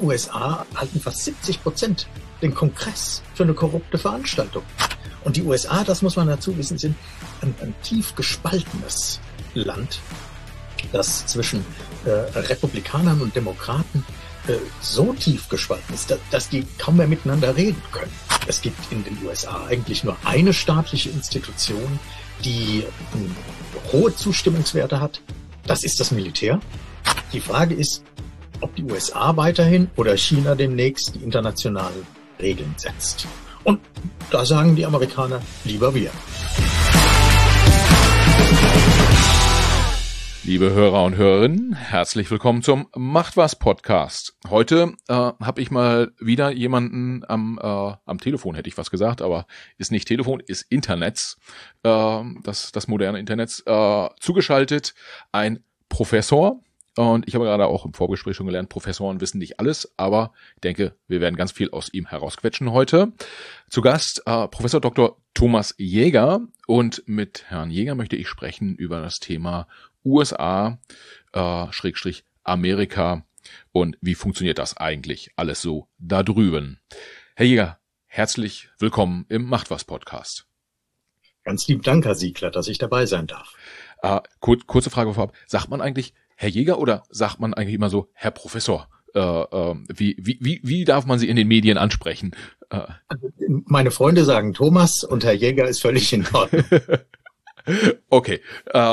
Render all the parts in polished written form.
USA halten fast 70% den Kongress für eine korrupte Veranstaltung. Und die USA, das muss man dazu wissen, sind ein tief gespaltenes Land, das zwischen Republikanern und Demokraten so tief gespalten ist, dass die kaum mehr miteinander reden können. Es gibt in den USA eigentlich nur eine staatliche Institution, die hohe Zustimmungswerte hat. Das ist das Militär. Die Frage ist, ob die USA weiterhin oder China demnächst die internationalen Regeln setzt. Und da sagen die Amerikaner lieber wir. Liebe Hörer und Hörerinnen, herzlich willkommen zum Macht was Podcast. Heute habe ich mal wieder jemanden am Telefon, hätte ich was gesagt, aber ist nicht Telefon, ist Internets, das moderne Internets, zugeschaltet, ein Professor. Und ich habe gerade auch im Vorgespräch schon gelernt, Professoren wissen nicht alles, aber ich denke, wir werden ganz viel aus ihm herausquetschen heute. Zu Gast Professor Dr. Thomas Jäger, und mit Herrn Jäger möchte ich sprechen über das Thema USA, Amerika und wie funktioniert das eigentlich alles so da drüben. Herr Jäger, herzlich willkommen im Macht was Podcast. Ganz lieben Dank, Herr Siegler, dass ich dabei sein darf. Kurze Frage vorab, sagt man eigentlich Herr Jäger oder sagt man eigentlich immer so Herr Professor? Wie darf man Sie in den Medien ansprechen? Meine Freunde sagen Thomas und Herr Jäger ist völlig in Ordnung. Okay,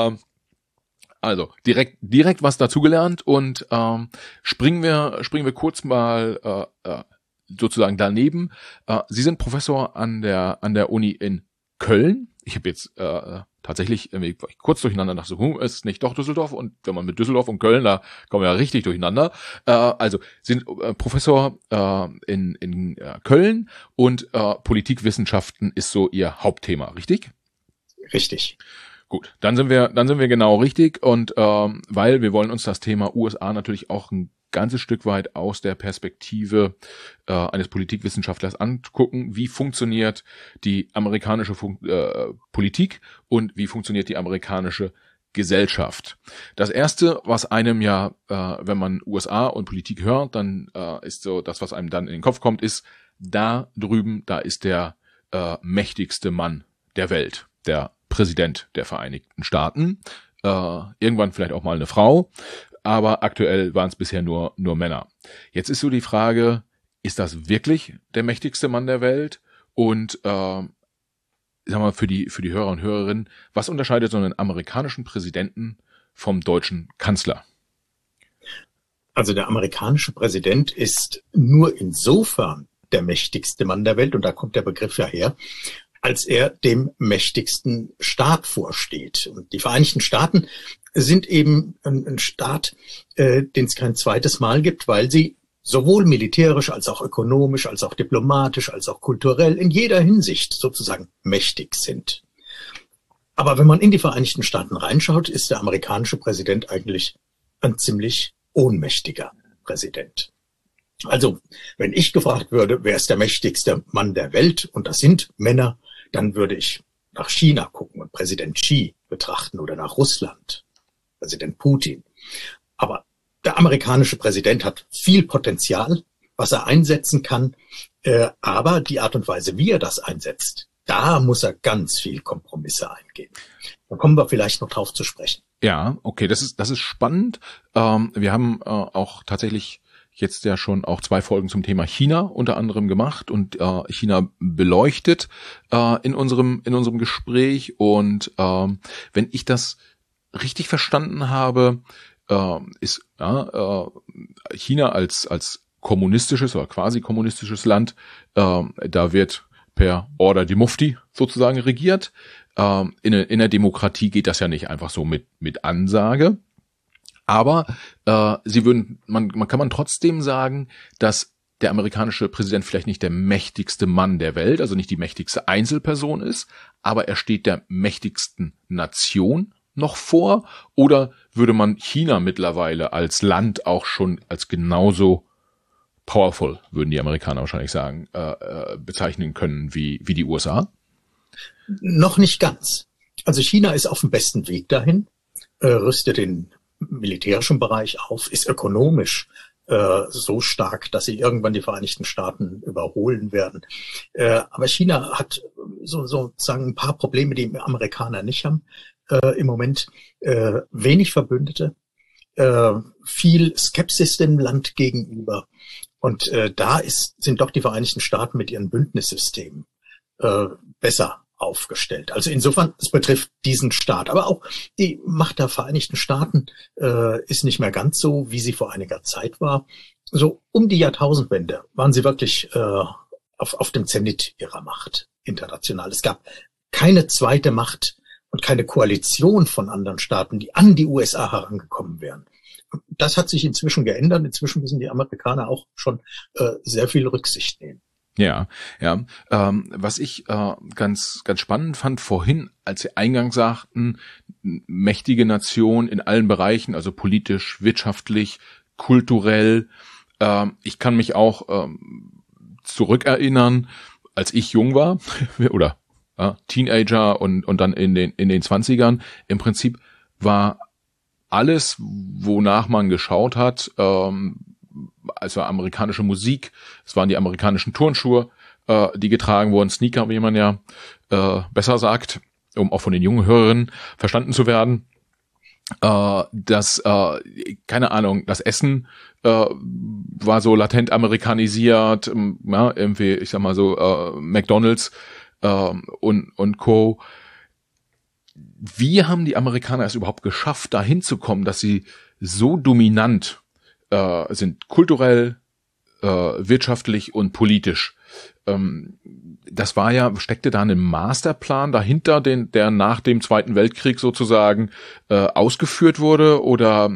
also direkt was dazugelernt und springen wir kurz mal sozusagen daneben. Sie sind Professor an der Uni in Köln. Ich habe jetzt tatsächlich kurz durcheinander dachte, ist nicht doch Düsseldorf, und wenn man mit Düsseldorf und Köln, da kommen wir ja richtig durcheinander. Also sind Professor in Köln, und Politikwissenschaften ist so Ihr Hauptthema, richtig? Richtig. Gut, dann sind wir genau richtig, und weil wir wollen uns das Thema USA natürlich auch ein ganzes Stück weit aus der Perspektive eines Politikwissenschaftlers angucken. Wie funktioniert die amerikanische Politik und wie funktioniert die amerikanische Gesellschaft? Das erste, was einem ja, wenn man USA und Politik hört, dann ist so das, was einem dann in den Kopf kommt, ist, da drüben, da ist der mächtigste Mann der Welt, der Präsident der Vereinigten Staaten, irgendwann vielleicht auch mal eine Frau, aber aktuell waren es bisher nur Männer. Jetzt ist so die Frage, ist das wirklich der mächtigste Mann der Welt? Und sagen wir für die Hörer und Hörerinnen, was unterscheidet so einen amerikanischen Präsidenten vom deutschen Kanzler? Also der amerikanische Präsident ist nur insofern der mächtigste Mann der Welt, und da kommt der Begriff ja her, als er dem mächtigsten Staat vorsteht. Und die Vereinigten Staaten sind eben ein Staat, den es kein zweites Mal gibt, weil sie sowohl militärisch als auch ökonomisch, als auch diplomatisch, als auch kulturell in jeder Hinsicht sozusagen mächtig sind. Aber wenn man in die Vereinigten Staaten reinschaut, ist der amerikanische Präsident eigentlich ein ziemlich ohnmächtiger Präsident. Also, wenn ich gefragt würde, wer ist der mächtigste Mann der Welt, und das sind Männer, dann würde ich nach China gucken und Präsident Xi betrachten oder nach Russland, Präsident Putin. Aber der amerikanische Präsident hat viel Potenzial, was er einsetzen kann, aber die Art und Weise, wie er das einsetzt, da muss er ganz viel Kompromisse eingehen. Da kommen wir vielleicht noch drauf zu sprechen. Ja, okay, das ist spannend. Wir haben auch tatsächlich jetzt ja schon auch 2 Folgen zum Thema China unter anderem gemacht und China beleuchtet in unserem Gespräch. Und wenn ich das richtig verstanden habe, ist China als kommunistisches oder quasi kommunistisches Land, da wird per Order di Mufti sozusagen regiert. In der Demokratie geht das ja nicht einfach so mit Ansage. Aber man kann trotzdem sagen, dass der amerikanische Präsident vielleicht nicht der mächtigste Mann der Welt, also nicht die mächtigste Einzelperson ist, aber er steht der mächtigsten Nation noch vor? Oder würde man China mittlerweile als Land auch schon als genauso powerful, würden die Amerikaner wahrscheinlich sagen, bezeichnen können wie die USA? Noch nicht ganz. Also China ist auf dem besten Weg dahin, rüstet den militärischen Bereich auf, ist ökonomisch so stark, dass sie irgendwann die Vereinigten Staaten überholen werden. Aber China hat sozusagen ein paar Probleme, die Amerikaner nicht haben. Im Moment wenig Verbündete, viel Skepsis dem Land gegenüber. Und da sind doch die Vereinigten Staaten mit ihren Bündnissystemen besser aufgestellt. Also insofern, es betrifft diesen Staat. Aber auch die Macht der Vereinigten Staaten ist nicht mehr ganz so, wie sie vor einiger Zeit war. So um die Jahrtausendwende waren sie wirklich auf dem Zenit ihrer Macht international. Es gab keine zweite Macht und keine Koalition von anderen Staaten, die an die USA herangekommen wären. Das hat sich inzwischen geändert. Inzwischen müssen die Amerikaner auch schon sehr viel Rücksicht nehmen. Ja. Was ich ganz spannend fand vorhin, als Sie eingangs sagten, mächtige Nation in allen Bereichen, also politisch, wirtschaftlich, kulturell. Ich kann mich auch zurückerinnern, als ich jung war oder Teenager und dann in den 20ern. Im Prinzip war alles, wonach man geschaut hat, also amerikanische Musik, es waren die amerikanischen Turnschuhe, die getragen wurden, Sneaker, wie man ja besser sagt, um auch von den jungen Hörerinnen verstanden zu werden. Keine Ahnung, das Essen war so latent amerikanisiert, irgendwie, ich sag mal so, McDonald's und Co. Wie haben die Amerikaner es überhaupt geschafft, da hinzukommen, dass sie so dominant sind, kulturell, wirtschaftlich und politisch? Das steckte da ein Masterplan dahinter, der nach dem Zweiten Weltkrieg sozusagen ausgeführt wurde, oder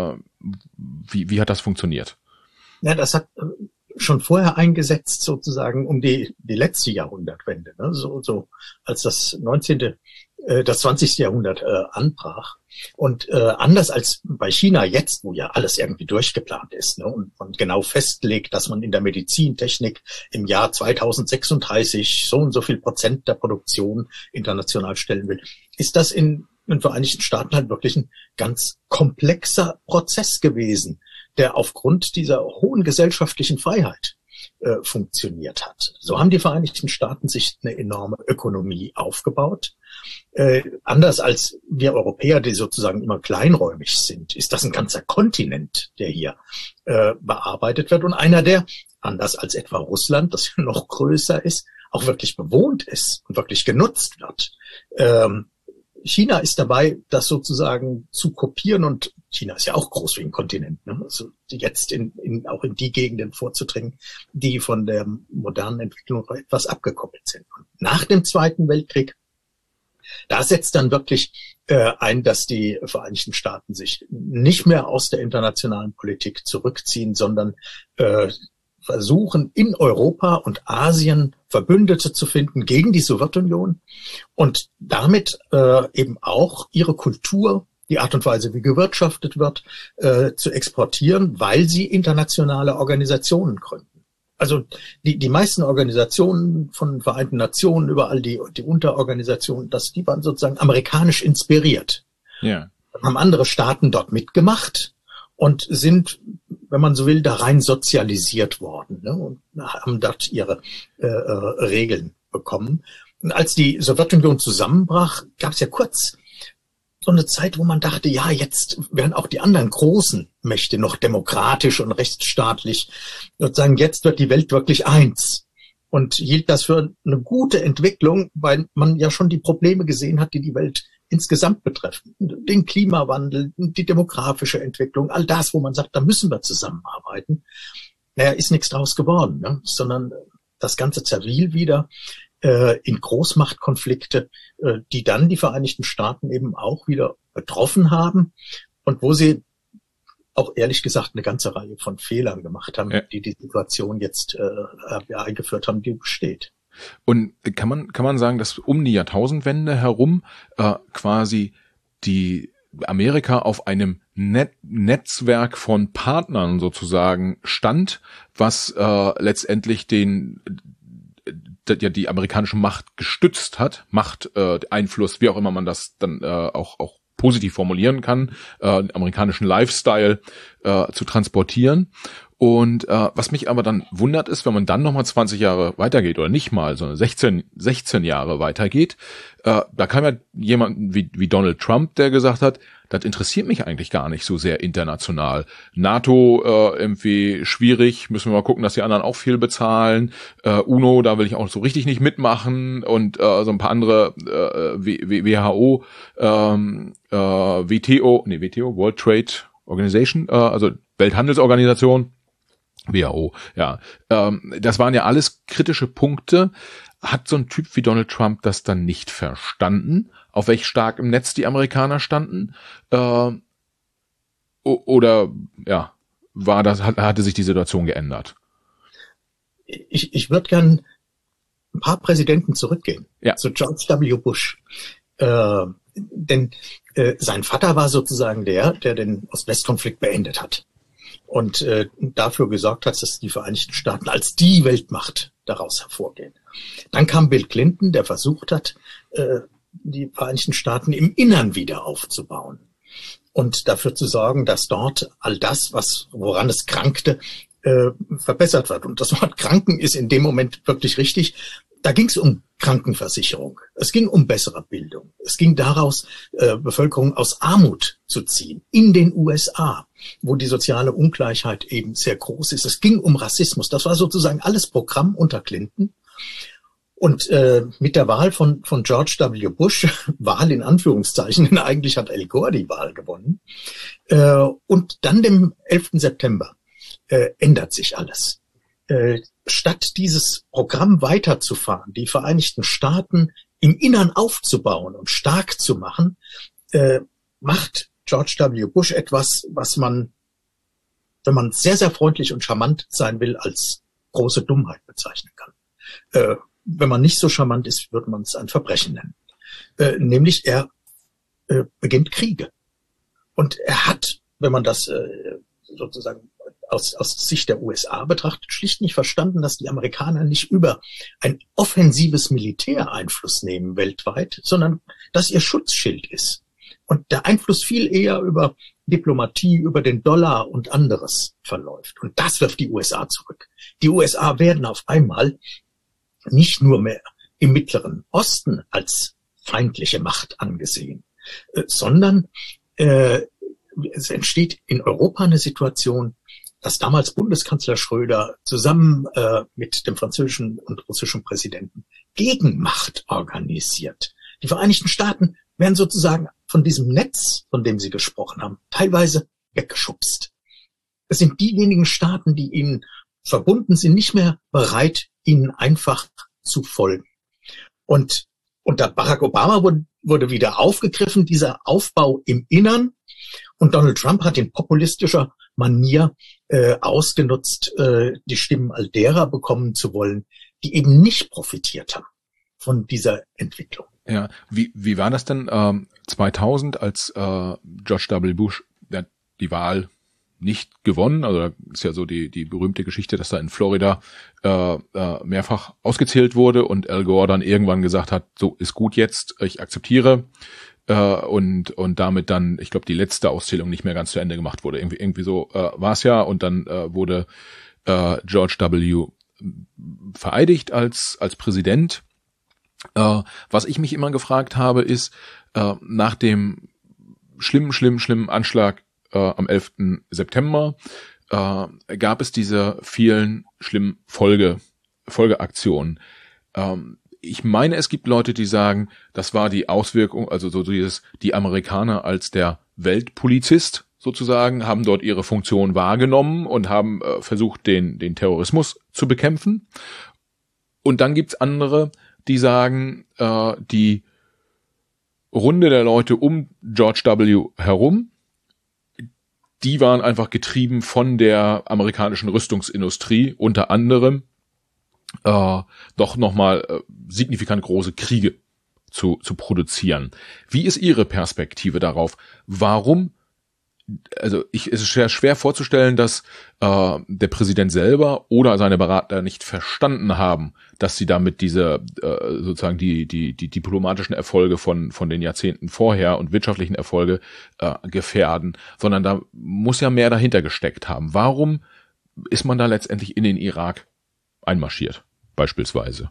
wie hat das funktioniert? Ja, das hat schon vorher eingesetzt, sozusagen um die letzte Jahrhundertwende, ne? So als das 20. Jahrhundert anbrach. Und anders als bei China jetzt, wo ja alles irgendwie durchgeplant ist, ne, und man genau festlegt, dass man in der Medizintechnik im Jahr 2036 so und so viel Prozent der Produktion international stellen will, ist das in den Vereinigten Staaten halt wirklich ein ganz komplexer Prozess gewesen, der aufgrund dieser hohen gesellschaftlichen Freiheit funktioniert hat. So haben die Vereinigten Staaten sich eine enorme Ökonomie aufgebaut. Anders als wir Europäer, die sozusagen immer kleinräumig sind, ist das ein ganzer Kontinent, der hier bearbeitet wird, und einer, der, anders als etwa Russland, das noch größer ist, auch wirklich bewohnt ist und wirklich genutzt wird. China ist dabei, das sozusagen zu kopieren, und China ist ja auch groß wie ein Kontinent, ne? Also jetzt auch in die Gegenden vorzudringen, die von der modernen Entwicklung noch etwas abgekoppelt sind. Und nach dem Zweiten Weltkrieg, da setzt dann wirklich ein, dass die Vereinigten Staaten sich nicht mehr aus der internationalen Politik zurückziehen, sondern versuchen, in Europa und Asien Verbündete zu finden gegen die Sowjetunion und damit eben auch ihre Kultur, die Art und Weise, wie gewirtschaftet wird, zu exportieren, weil sie internationale Organisationen gründen. Also die meisten Organisationen von Vereinten Nationen, überall die Unterorganisationen, die waren sozusagen amerikanisch inspiriert. Ja. Haben andere Staaten dort mitgemacht und sind, wenn man so will, da rein sozialisiert worden, ne, und haben dort ihre Regeln bekommen. Und als die Sowjetunion zusammenbrach, gab es ja kurz so eine Zeit, wo man dachte, ja, jetzt werden auch die anderen großen Mächte noch demokratisch und rechtsstaatlich, sozusagen, jetzt wird die Welt wirklich eins. Und hielt das für eine gute Entwicklung, weil man ja schon die Probleme gesehen hat, die die Welt insgesamt betreffen. Den Klimawandel, die demografische Entwicklung, all das, wo man sagt, da müssen wir zusammenarbeiten. Naja, ist nichts draus geworden, ne? Sondern das Ganze zerfiel wieder in Großmachtkonflikte, die dann die Vereinigten Staaten eben auch wieder betroffen haben und wo sie auch ehrlich gesagt eine ganze Reihe von Fehlern gemacht haben, ja, die Situation jetzt eingeführt haben, die besteht. Und kann man sagen, dass um die Jahrtausendwende herum quasi die Amerika auf einem Netzwerk von Partnern sozusagen stand, was letztendlich die amerikanische Macht gestützt hat, Einfluss, wie auch immer man das dann auch positiv formulieren kann, den amerikanischen Lifestyle zu transportieren. Und was mich aber dann wundert ist, wenn man dann nochmal 20 Jahre weitergeht oder nicht mal, sondern 16 Jahre weitergeht, da kam ja jemand wie Donald Trump, der gesagt hat, das interessiert mich eigentlich gar nicht so sehr international. NATO irgendwie schwierig, müssen wir mal gucken, dass die anderen auch viel bezahlen. UNO, da will ich auch so richtig nicht mitmachen und so ein paar andere WHO, WTO, World Trade Organization, also Welthandelsorganisation, WHO, ja. Das waren ja alles kritische Punkte. Hat so ein Typ wie Donald Trump das dann nicht verstanden, auf welch stark im Netz die Amerikaner standen? Oder ja, hatte sich die Situation geändert? Ich würde gern ein paar Präsidenten zurückgehen, zu George W. Bush. Denn sein Vater war sozusagen der den Ost-West-Konflikt beendet hat und dafür gesorgt hat, dass die Vereinigten Staaten als die Weltmacht daraus hervorgehen. Dann kam Bill Clinton, der versucht hat, die Vereinigten Staaten im Innern wieder aufzubauen und dafür zu sorgen, dass dort all das, woran es krankte, verbessert wird. Und das Wort kranken ist in dem Moment wirklich richtig. Da ging es um Krankenversicherung. Es ging um bessere Bildung. Es ging daraus, Bevölkerung aus Armut zu ziehen in den USA, wo die soziale Ungleichheit eben sehr groß ist. Es ging um Rassismus. Das war sozusagen alles Programm unter Clinton. Und mit der Wahl von George W. Bush, Wahl in Anführungszeichen, denn eigentlich hat Al Gore die Wahl gewonnen, und dann dem 11. September ändert sich alles. Statt dieses Programm weiterzufahren, die Vereinigten Staaten im Innern aufzubauen und stark zu machen, macht George W. Bush etwas, was man, wenn man sehr, sehr freundlich und charmant sein will, als große Dummheit bezeichnen kann. Wenn man nicht so charmant ist, würde man es ein Verbrechen nennen. Nämlich er beginnt Kriege. Und er hat, wenn man das sozusagen aus Sicht der USA betrachtet, schlicht nicht verstanden, dass die Amerikaner nicht über ein offensives Militär Einfluss nehmen weltweit, sondern dass ihr Schutzschild ist. Und der Einfluss viel eher über Diplomatie, über den Dollar und anderes verläuft. Und das wirft die USA zurück. Die USA werden auf einmal nicht nur mehr im Mittleren Osten als feindliche Macht angesehen, sondern es entsteht in Europa eine Situation, dass damals Bundeskanzler Schröder zusammen mit dem französischen und russischen Präsidenten Gegenmacht organisiert. Die Vereinigten Staaten werden sozusagen von diesem Netz, von dem Sie gesprochen haben, teilweise weggeschubst. Es sind diejenigen Staaten, die ihnen verbunden sind, nicht mehr bereit, ihnen einfach zu folgen. Und unter Barack Obama wurde wieder aufgegriffen, dieser Aufbau im Innern. Und Donald Trump hat in populistischer Manier ausgenutzt, die Stimmen all derer bekommen zu wollen, die eben nicht profitiert haben von dieser Entwicklung. Ja, wie war das denn 2000, als George W. Bush die Wahl nicht gewonnen? Also da ist ja so die berühmte Geschichte, dass da in Florida mehrfach ausgezählt wurde und Al Gore dann irgendwann gesagt hat, so ist gut jetzt, ich akzeptiere. Und damit dann, ich glaube, die letzte Auszählung nicht mehr ganz zu Ende gemacht wurde. Irgendwie so war es ja. Und dann wurde George W. vereidigt als Präsident. Was ich mich immer gefragt habe, ist, nach dem schlimmen Anschlag am 11. September gab es diese vielen schlimmen Folgeaktionen. Ich meine, es gibt Leute, die sagen, das war die Auswirkung, also so die Amerikaner als der Weltpolizist sozusagen, haben dort ihre Funktion wahrgenommen und haben versucht, den Terrorismus zu bekämpfen. Und dann gibt's andere, die sagen, die Runde der Leute um George W. herum, die waren einfach getrieben von der amerikanischen Rüstungsindustrie, unter anderem doch nochmal signifikant große Kriege zu produzieren. Wie ist Ihre Perspektive darauf? Warum? Also es ist schwer vorzustellen, dass der Präsident selber oder seine Berater nicht verstanden haben, dass sie damit diese sozusagen die diplomatischen Erfolge von den Jahrzehnten vorher und wirtschaftlichen Erfolge gefährden, sondern da muss ja mehr dahinter gesteckt haben. Warum ist man da letztendlich in den Irak einmarschiert, beispielsweise?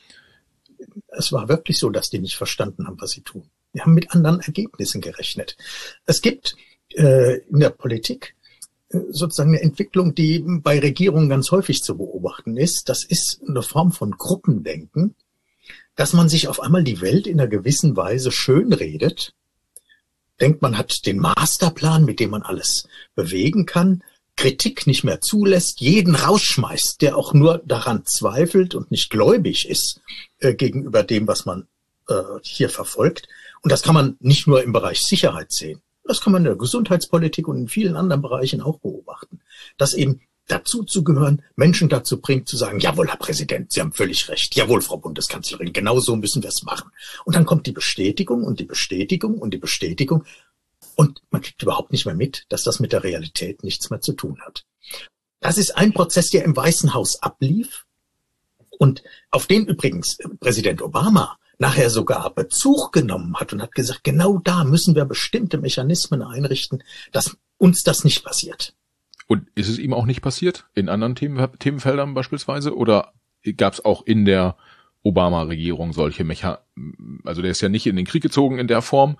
Es war wirklich so, dass die nicht verstanden haben, was sie tun. Die haben mit anderen Ergebnissen gerechnet. Es gibt in der Politik sozusagen eine Entwicklung, die bei Regierungen ganz häufig zu beobachten ist. Das ist eine Form von Gruppendenken, dass man sich auf einmal die Welt in einer gewissen Weise schönredet, denkt, man hat den Masterplan, mit dem man alles bewegen kann, Kritik nicht mehr zulässt, jeden rausschmeißt, der auch nur daran zweifelt und nicht gläubig ist gegenüber dem, was man hier verfolgt. Und das kann man nicht nur im Bereich Sicherheit sehen. Das kann man in der Gesundheitspolitik und in vielen anderen Bereichen auch beobachten. Dass eben dazu zu gehören, Menschen dazu bringt, zu sagen, jawohl, Herr Präsident, Sie haben völlig recht. Jawohl, Frau Bundeskanzlerin, genau so müssen wir es machen. Und dann kommt die Bestätigung und die Bestätigung und die Bestätigung. Und man kriegt überhaupt nicht mehr mit, dass das mit der Realität nichts mehr zu tun hat. Das ist ein Prozess, der im Weißen Haus ablief und auf den übrigens Präsident Obama nachher sogar Bezug genommen hat und hat gesagt, genau da müssen wir bestimmte Mechanismen einrichten, dass uns das nicht passiert. Und ist es ihm auch nicht passiert? In anderen Themenfeldern beispielsweise? Oder gab es auch in der Obama-Regierung solche also der ist ja nicht in den Krieg gezogen in der Form,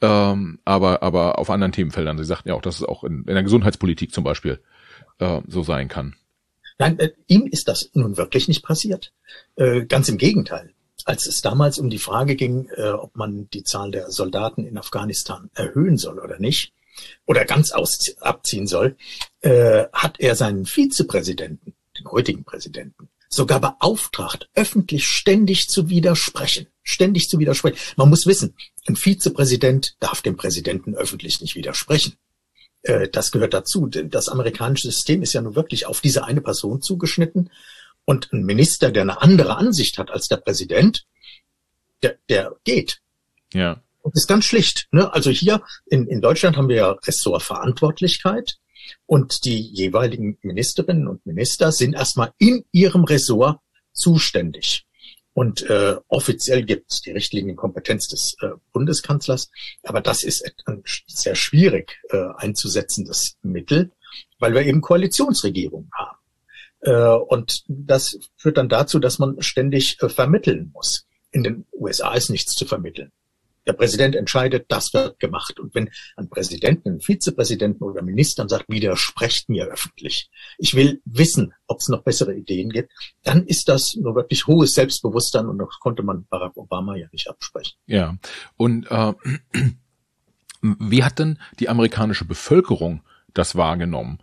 aber auf anderen Themenfeldern. Sie sagten ja auch, dass es auch in der Gesundheitspolitik zum Beispiel so sein kann. Nein, ihm ist das nun wirklich nicht passiert. Ganz im Gegenteil. Als es damals um die Frage ging, ob man die Zahl der Soldaten in Afghanistan erhöhen soll oder nicht, oder ganz abziehen soll, hat er seinen Vizepräsidenten, den heutigen Präsidenten, sogar beauftragt, öffentlich ständig zu widersprechen. Man muss wissen, ein Vizepräsident darf dem Präsidenten öffentlich nicht widersprechen. Das gehört dazu. Das amerikanische System ist ja nun wirklich auf diese eine Person zugeschnitten. Und ein Minister, der eine andere Ansicht hat als der Präsident, der geht. Ja. Und das ist ganz schlicht. Ne? Also hier in Deutschland haben wir ja Ressortverantwortlichkeit und die jeweiligen Ministerinnen und Minister sind erstmal in ihrem Ressort zuständig. Und offiziell gibt es die Richtlinienkompetenz des Bundeskanzlers, aber das ist ein sehr schwierig einzusetzendes Mittel, weil wir eben Koalitionsregierungen haben. Und das führt dann dazu, dass man ständig vermitteln muss. In den USA ist nichts zu vermitteln. Der Präsident entscheidet, das wird gemacht. Und wenn ein Präsident, ein Vizepräsidenten oder Ministern sagt, widersprecht mir öffentlich, ich will wissen, ob es noch bessere Ideen gibt, dann ist das nur wirklich hohes Selbstbewusstsein und das konnte man Barack Obama ja nicht absprechen. Ja, und wie hat denn die amerikanische Bevölkerung das wahrgenommen?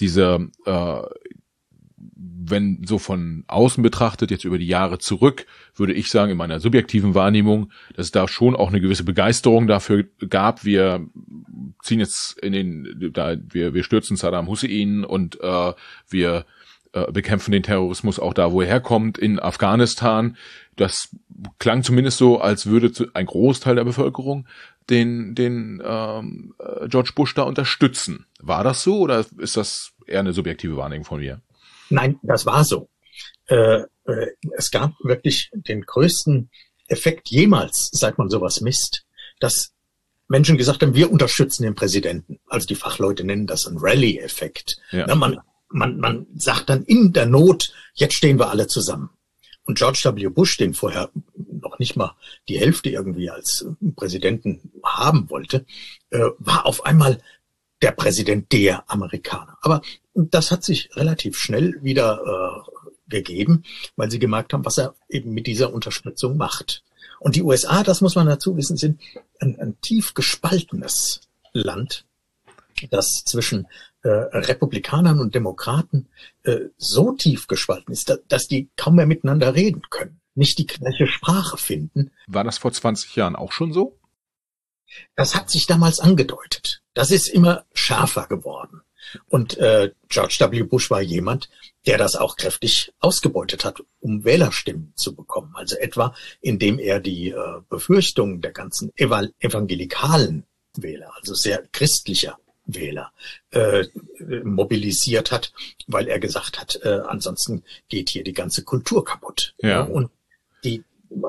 Wenn so von außen betrachtet, jetzt über die Jahre zurück, würde ich sagen, in meiner subjektiven Wahrnehmung, dass es da schon auch eine gewisse Begeisterung dafür gab. Wir ziehen jetzt wir stürzen Saddam Hussein und wir bekämpfen den Terrorismus auch da, wo er herkommt, in Afghanistan. Das klang zumindest so, als würde ein Großteil der Bevölkerung den George Bush da unterstützen. War das so oder ist das eher eine subjektive Wahrnehmung von mir? Nein, das war so. Es gab wirklich den größten Effekt jemals, seit man sowas misst, dass Menschen gesagt haben, wir unterstützen den Präsidenten. Also die Fachleute nennen das einen Rally-Effekt. Ja. Man sagt dann in der Not, jetzt stehen wir alle zusammen. Und George W. Bush, den vorher noch nicht mal die Hälfte irgendwie als Präsidenten haben wollte, war auf einmal der Präsident der Amerikaner. Aber das hat sich relativ schnell wieder gegeben, weil sie gemerkt haben, was er eben mit dieser Unterstützung macht. Und die USA, das muss man dazu wissen, sind ein tief gespaltenes Land, das zwischen Republikanern und Demokraten so tief gespalten ist, dass die kaum mehr miteinander reden können, nicht die gleiche Sprache finden. War das vor 20 Jahren auch schon so? Das hat sich damals angedeutet. Das ist immer schärfer geworden. Und George W. Bush war jemand, der das auch kräftig ausgebeutet hat, um Wählerstimmen zu bekommen. Also etwa, indem er die Befürchtungen der ganzen evangelikalen Wähler, also sehr christlicher Wähler, mobilisiert hat, weil er gesagt hat, ansonsten geht hier die ganze Kultur kaputt. Ja. Und die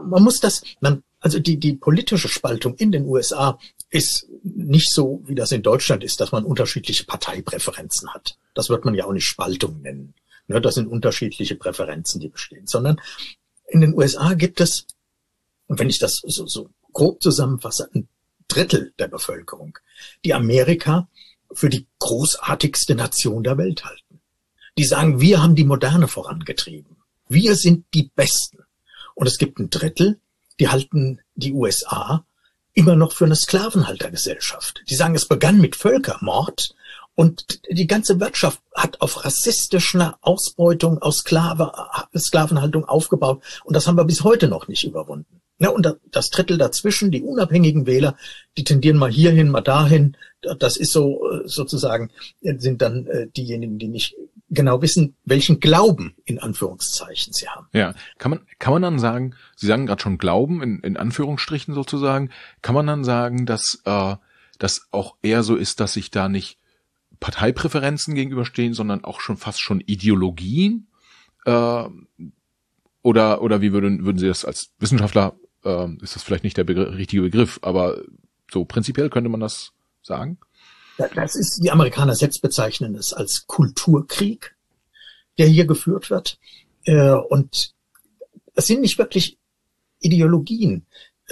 politische Spaltung in den USA ist nicht so, wie das in Deutschland ist, dass man unterschiedliche Parteipräferenzen hat. Das wird man ja auch nicht Spaltung nennen. Ne, das sind unterschiedliche Präferenzen, die bestehen. Sondern in den USA gibt es, und wenn ich das so grob zusammenfasse, ein Drittel der Bevölkerung, die Amerika für die großartigste Nation der Welt halten. Die sagen, wir haben die Moderne vorangetrieben. Wir sind die Besten. Und es gibt ein Drittel, die halten die USA immer noch für eine Sklavenhaltergesellschaft. Die sagen, es begann mit Völkermord und die ganze Wirtschaft hat auf rassistischer Ausbeutung aus Sklavenhaltung aufgebaut. Und das haben wir bis heute noch nicht überwunden. Ja, und das Drittel dazwischen, die unabhängigen Wähler, die tendieren mal hierhin, mal dahin. Das ist so sozusagen, sind dann diejenigen, die nicht genau wissen, welchen Glauben in Anführungszeichen sie haben. Ja, kann man dann sagen, Sie sagen gerade schon Glauben in Anführungsstrichen sozusagen, kann man dann sagen, dass das auch eher so ist, dass sich da nicht Parteipräferenzen gegenüberstehen, sondern auch fast schon Ideologien? Oder wie würden Sie das als Wissenschaftler, ist das vielleicht nicht der richtige Begriff, aber so prinzipiell könnte man das sagen? Das ist, die Amerikaner selbst bezeichnen es als Kulturkrieg, der hier geführt wird. Und es sind nicht wirklich Ideologien,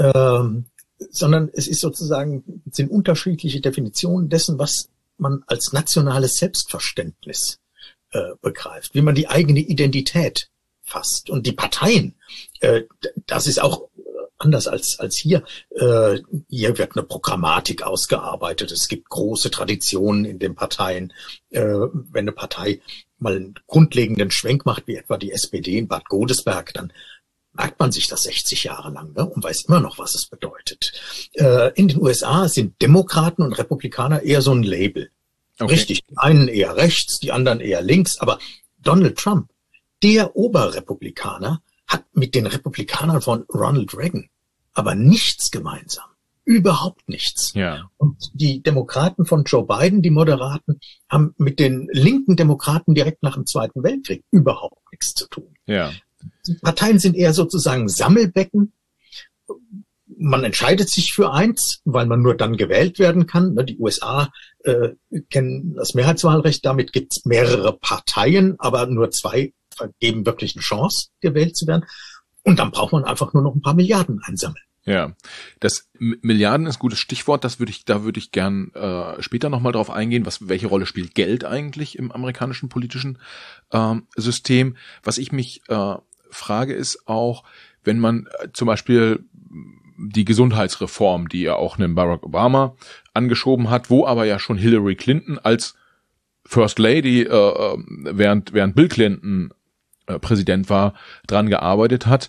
sondern es ist sozusagen, es sind unterschiedliche Definitionen dessen, was man als nationales Selbstverständnis begreift, wie man die eigene Identität fasst. Und die Parteien, das ist auch anders als hier. Hier wird eine Programmatik ausgearbeitet. Es gibt große Traditionen in den Parteien. Wenn eine Partei mal einen grundlegenden Schwenk macht, wie etwa die SPD in Bad Godesberg, dann merkt man sich das 60 Jahre lang, ne, und weiß immer noch, was es bedeutet. In den USA sind Demokraten und Republikaner eher so ein Label. Okay. Richtig, die einen eher rechts, die anderen eher links. Aber Donald Trump, der Oberrepublikaner, hat mit den Republikanern von Ronald Reagan aber nichts gemeinsam. Überhaupt nichts. Ja. Und die Demokraten von Joe Biden, die Moderaten, haben mit den linken Demokraten direkt nach dem Zweiten Weltkrieg überhaupt nichts zu tun. Ja. Die Parteien sind eher sozusagen Sammelbecken. Man entscheidet sich für eins, weil man nur dann gewählt werden kann. Die USA kennen das Mehrheitswahlrecht. Damit gibt es mehrere Parteien, aber nur zwei vergeben wirklich eine Chance, gewählt zu werden. Und dann braucht man einfach nur noch ein paar Milliarden einsammeln. Ja, das Milliarden ist ein gutes Stichwort. Da würde ich gern später nochmal drauf eingehen, welche Rolle spielt Geld eigentlich im amerikanischen politischen System. Was ich mich frage, ist auch, wenn man zum Beispiel die Gesundheitsreform, die ja auch einen Barack Obama angeschoben hat, wo aber ja schon Hillary Clinton als First Lady während Bill Clinton Präsident war, dran gearbeitet hat,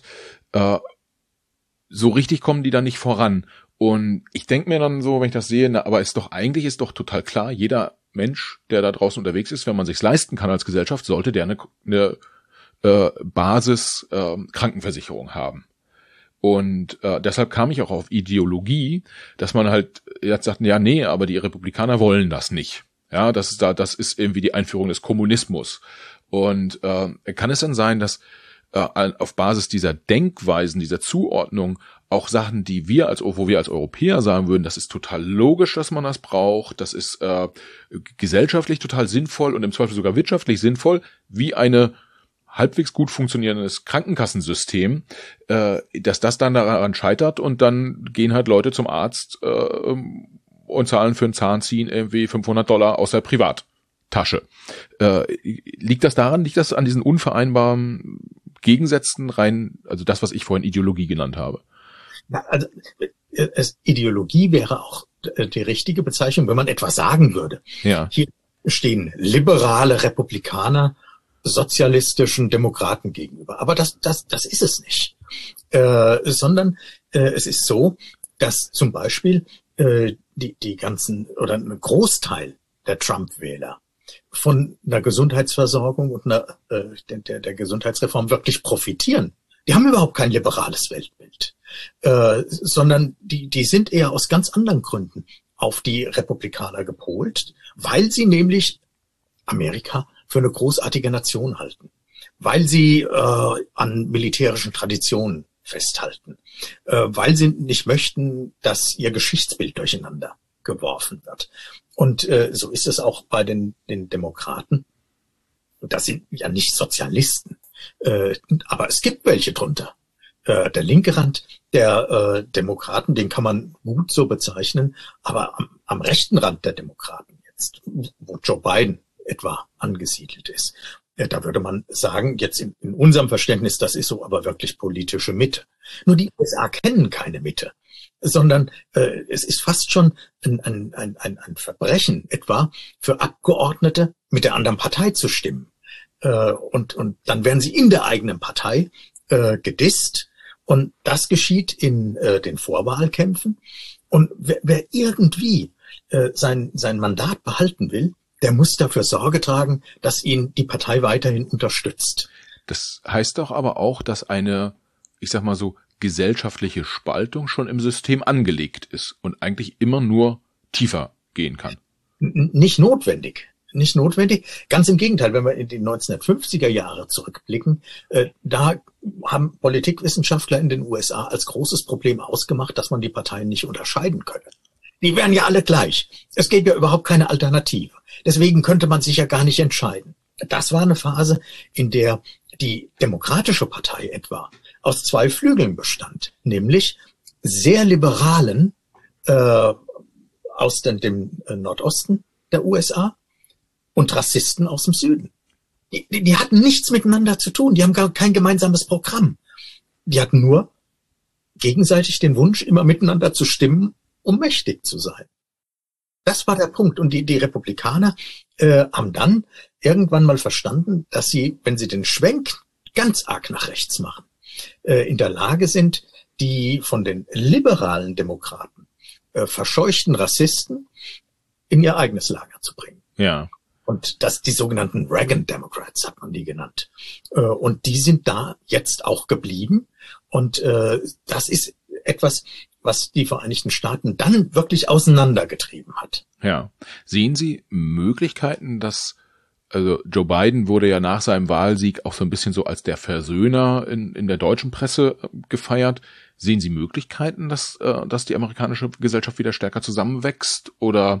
so richtig kommen die da nicht voran. Und ich denke mir dann so, wenn ich das sehe, aber eigentlich ist doch total klar, jeder Mensch, der da draußen unterwegs ist, wenn man sich's leisten kann als Gesellschaft, sollte der eine Basis Krankenversicherung haben. Und deshalb kam ich auch auf Ideologie, dass man halt jetzt sagt, ja, nee, aber die Republikaner wollen das nicht. Ja, das ist irgendwie die Einführung des Kommunismus. Und kann es dann sein, dass auf Basis dieser Denkweisen, dieser Zuordnung auch Sachen, wo wir als Europäer sagen würden, das ist total logisch, dass man das braucht, das ist gesellschaftlich total sinnvoll und im Zweifel sogar wirtschaftlich sinnvoll, wie eine halbwegs gut funktionierendes Krankenkassensystem, dass das dann daran scheitert und dann gehen halt Leute zum Arzt und zahlen für ein Zahnziehen irgendwie $500 aus der Privattasche. Liegt das an diesen unvereinbaren Gegensätzen rein, also das, was ich vorhin Ideologie genannt habe? Ja, also Ideologie wäre auch die richtige Bezeichnung, wenn man etwas sagen würde. Ja. Hier stehen liberale Republikaner sozialistischen Demokraten gegenüber. Aber das ist es nicht. Sondern es ist so, dass zum Beispiel die ganzen oder ein Großteil der Trump-Wähler von einer Gesundheitsversorgung und der Gesundheitsreform wirklich profitieren. Die haben überhaupt kein liberales Weltbild, sondern die sind eher aus ganz anderen Gründen auf die Republikaner gepolt, weil sie nämlich Amerika für eine großartige Nation halten, weil sie an militärischen Traditionen festhalten, weil sie nicht möchten, dass ihr Geschichtsbild durcheinander geworfen wird. Und so ist es auch bei den Demokraten. Das sind ja nicht Sozialisten, aber es gibt welche drunter. Der linke Rand der Demokraten, den kann man gut so bezeichnen, aber am rechten Rand der Demokraten jetzt, wo Joe Biden etwa angesiedelt ist, da würde man sagen, jetzt in unserem Verständnis, das ist so aber wirklich politische Mitte. Nur die USA kennen keine Mitte, sondern es ist fast schon ein Verbrechen etwa für Abgeordnete mit der anderen Partei zu stimmen. Und dann werden sie in der eigenen Partei gedisst. Und das geschieht in den Vorwahlkämpfen. Und wer irgendwie sein Mandat behalten will, der muss dafür Sorge tragen, dass ihn die Partei weiterhin unterstützt. Das heißt doch aber auch, dass eine, ich sag mal so, gesellschaftliche Spaltung schon im System angelegt ist und eigentlich immer nur tiefer gehen kann. Nicht notwendig. Nicht notwendig. Ganz im Gegenteil, wenn wir in die 1950er Jahre zurückblicken, da haben Politikwissenschaftler in den USA als großes Problem ausgemacht, dass man die Parteien nicht unterscheiden könne. Die wären ja alle gleich. Es gäbe ja überhaupt keine Alternative. Deswegen könnte man sich ja gar nicht entscheiden. Das war eine Phase, in der die Demokratische Partei etwa aus zwei Flügeln bestand, nämlich sehr liberalen aus dem Nordosten der USA und Rassisten aus dem Süden. Die hatten nichts miteinander zu tun. Die haben gar kein gemeinsames Programm. Die hatten nur gegenseitig den Wunsch, immer miteinander zu stimmen, um mächtig zu sein. Das war der Punkt. Und die Republikaner haben dann irgendwann mal verstanden, dass sie, wenn sie den Schwenk ganz arg nach rechts machen, in der Lage sind, die von den liberalen Demokraten verscheuchten Rassisten in ihr eigenes Lager zu bringen. Ja. Und das die sogenannten Reagan Democrats hat man die genannt. Und die sind da jetzt auch geblieben. Und das ist etwas, was die Vereinigten Staaten dann wirklich auseinandergetrieben hat. Ja. Sehen Sie Möglichkeiten, dass, also Joe Biden wurde ja nach seinem Wahlsieg auch so ein bisschen so als der Versöhner in der deutschen Presse gefeiert. Sehen Sie Möglichkeiten, dass die amerikanische Gesellschaft wieder stärker zusammenwächst, oder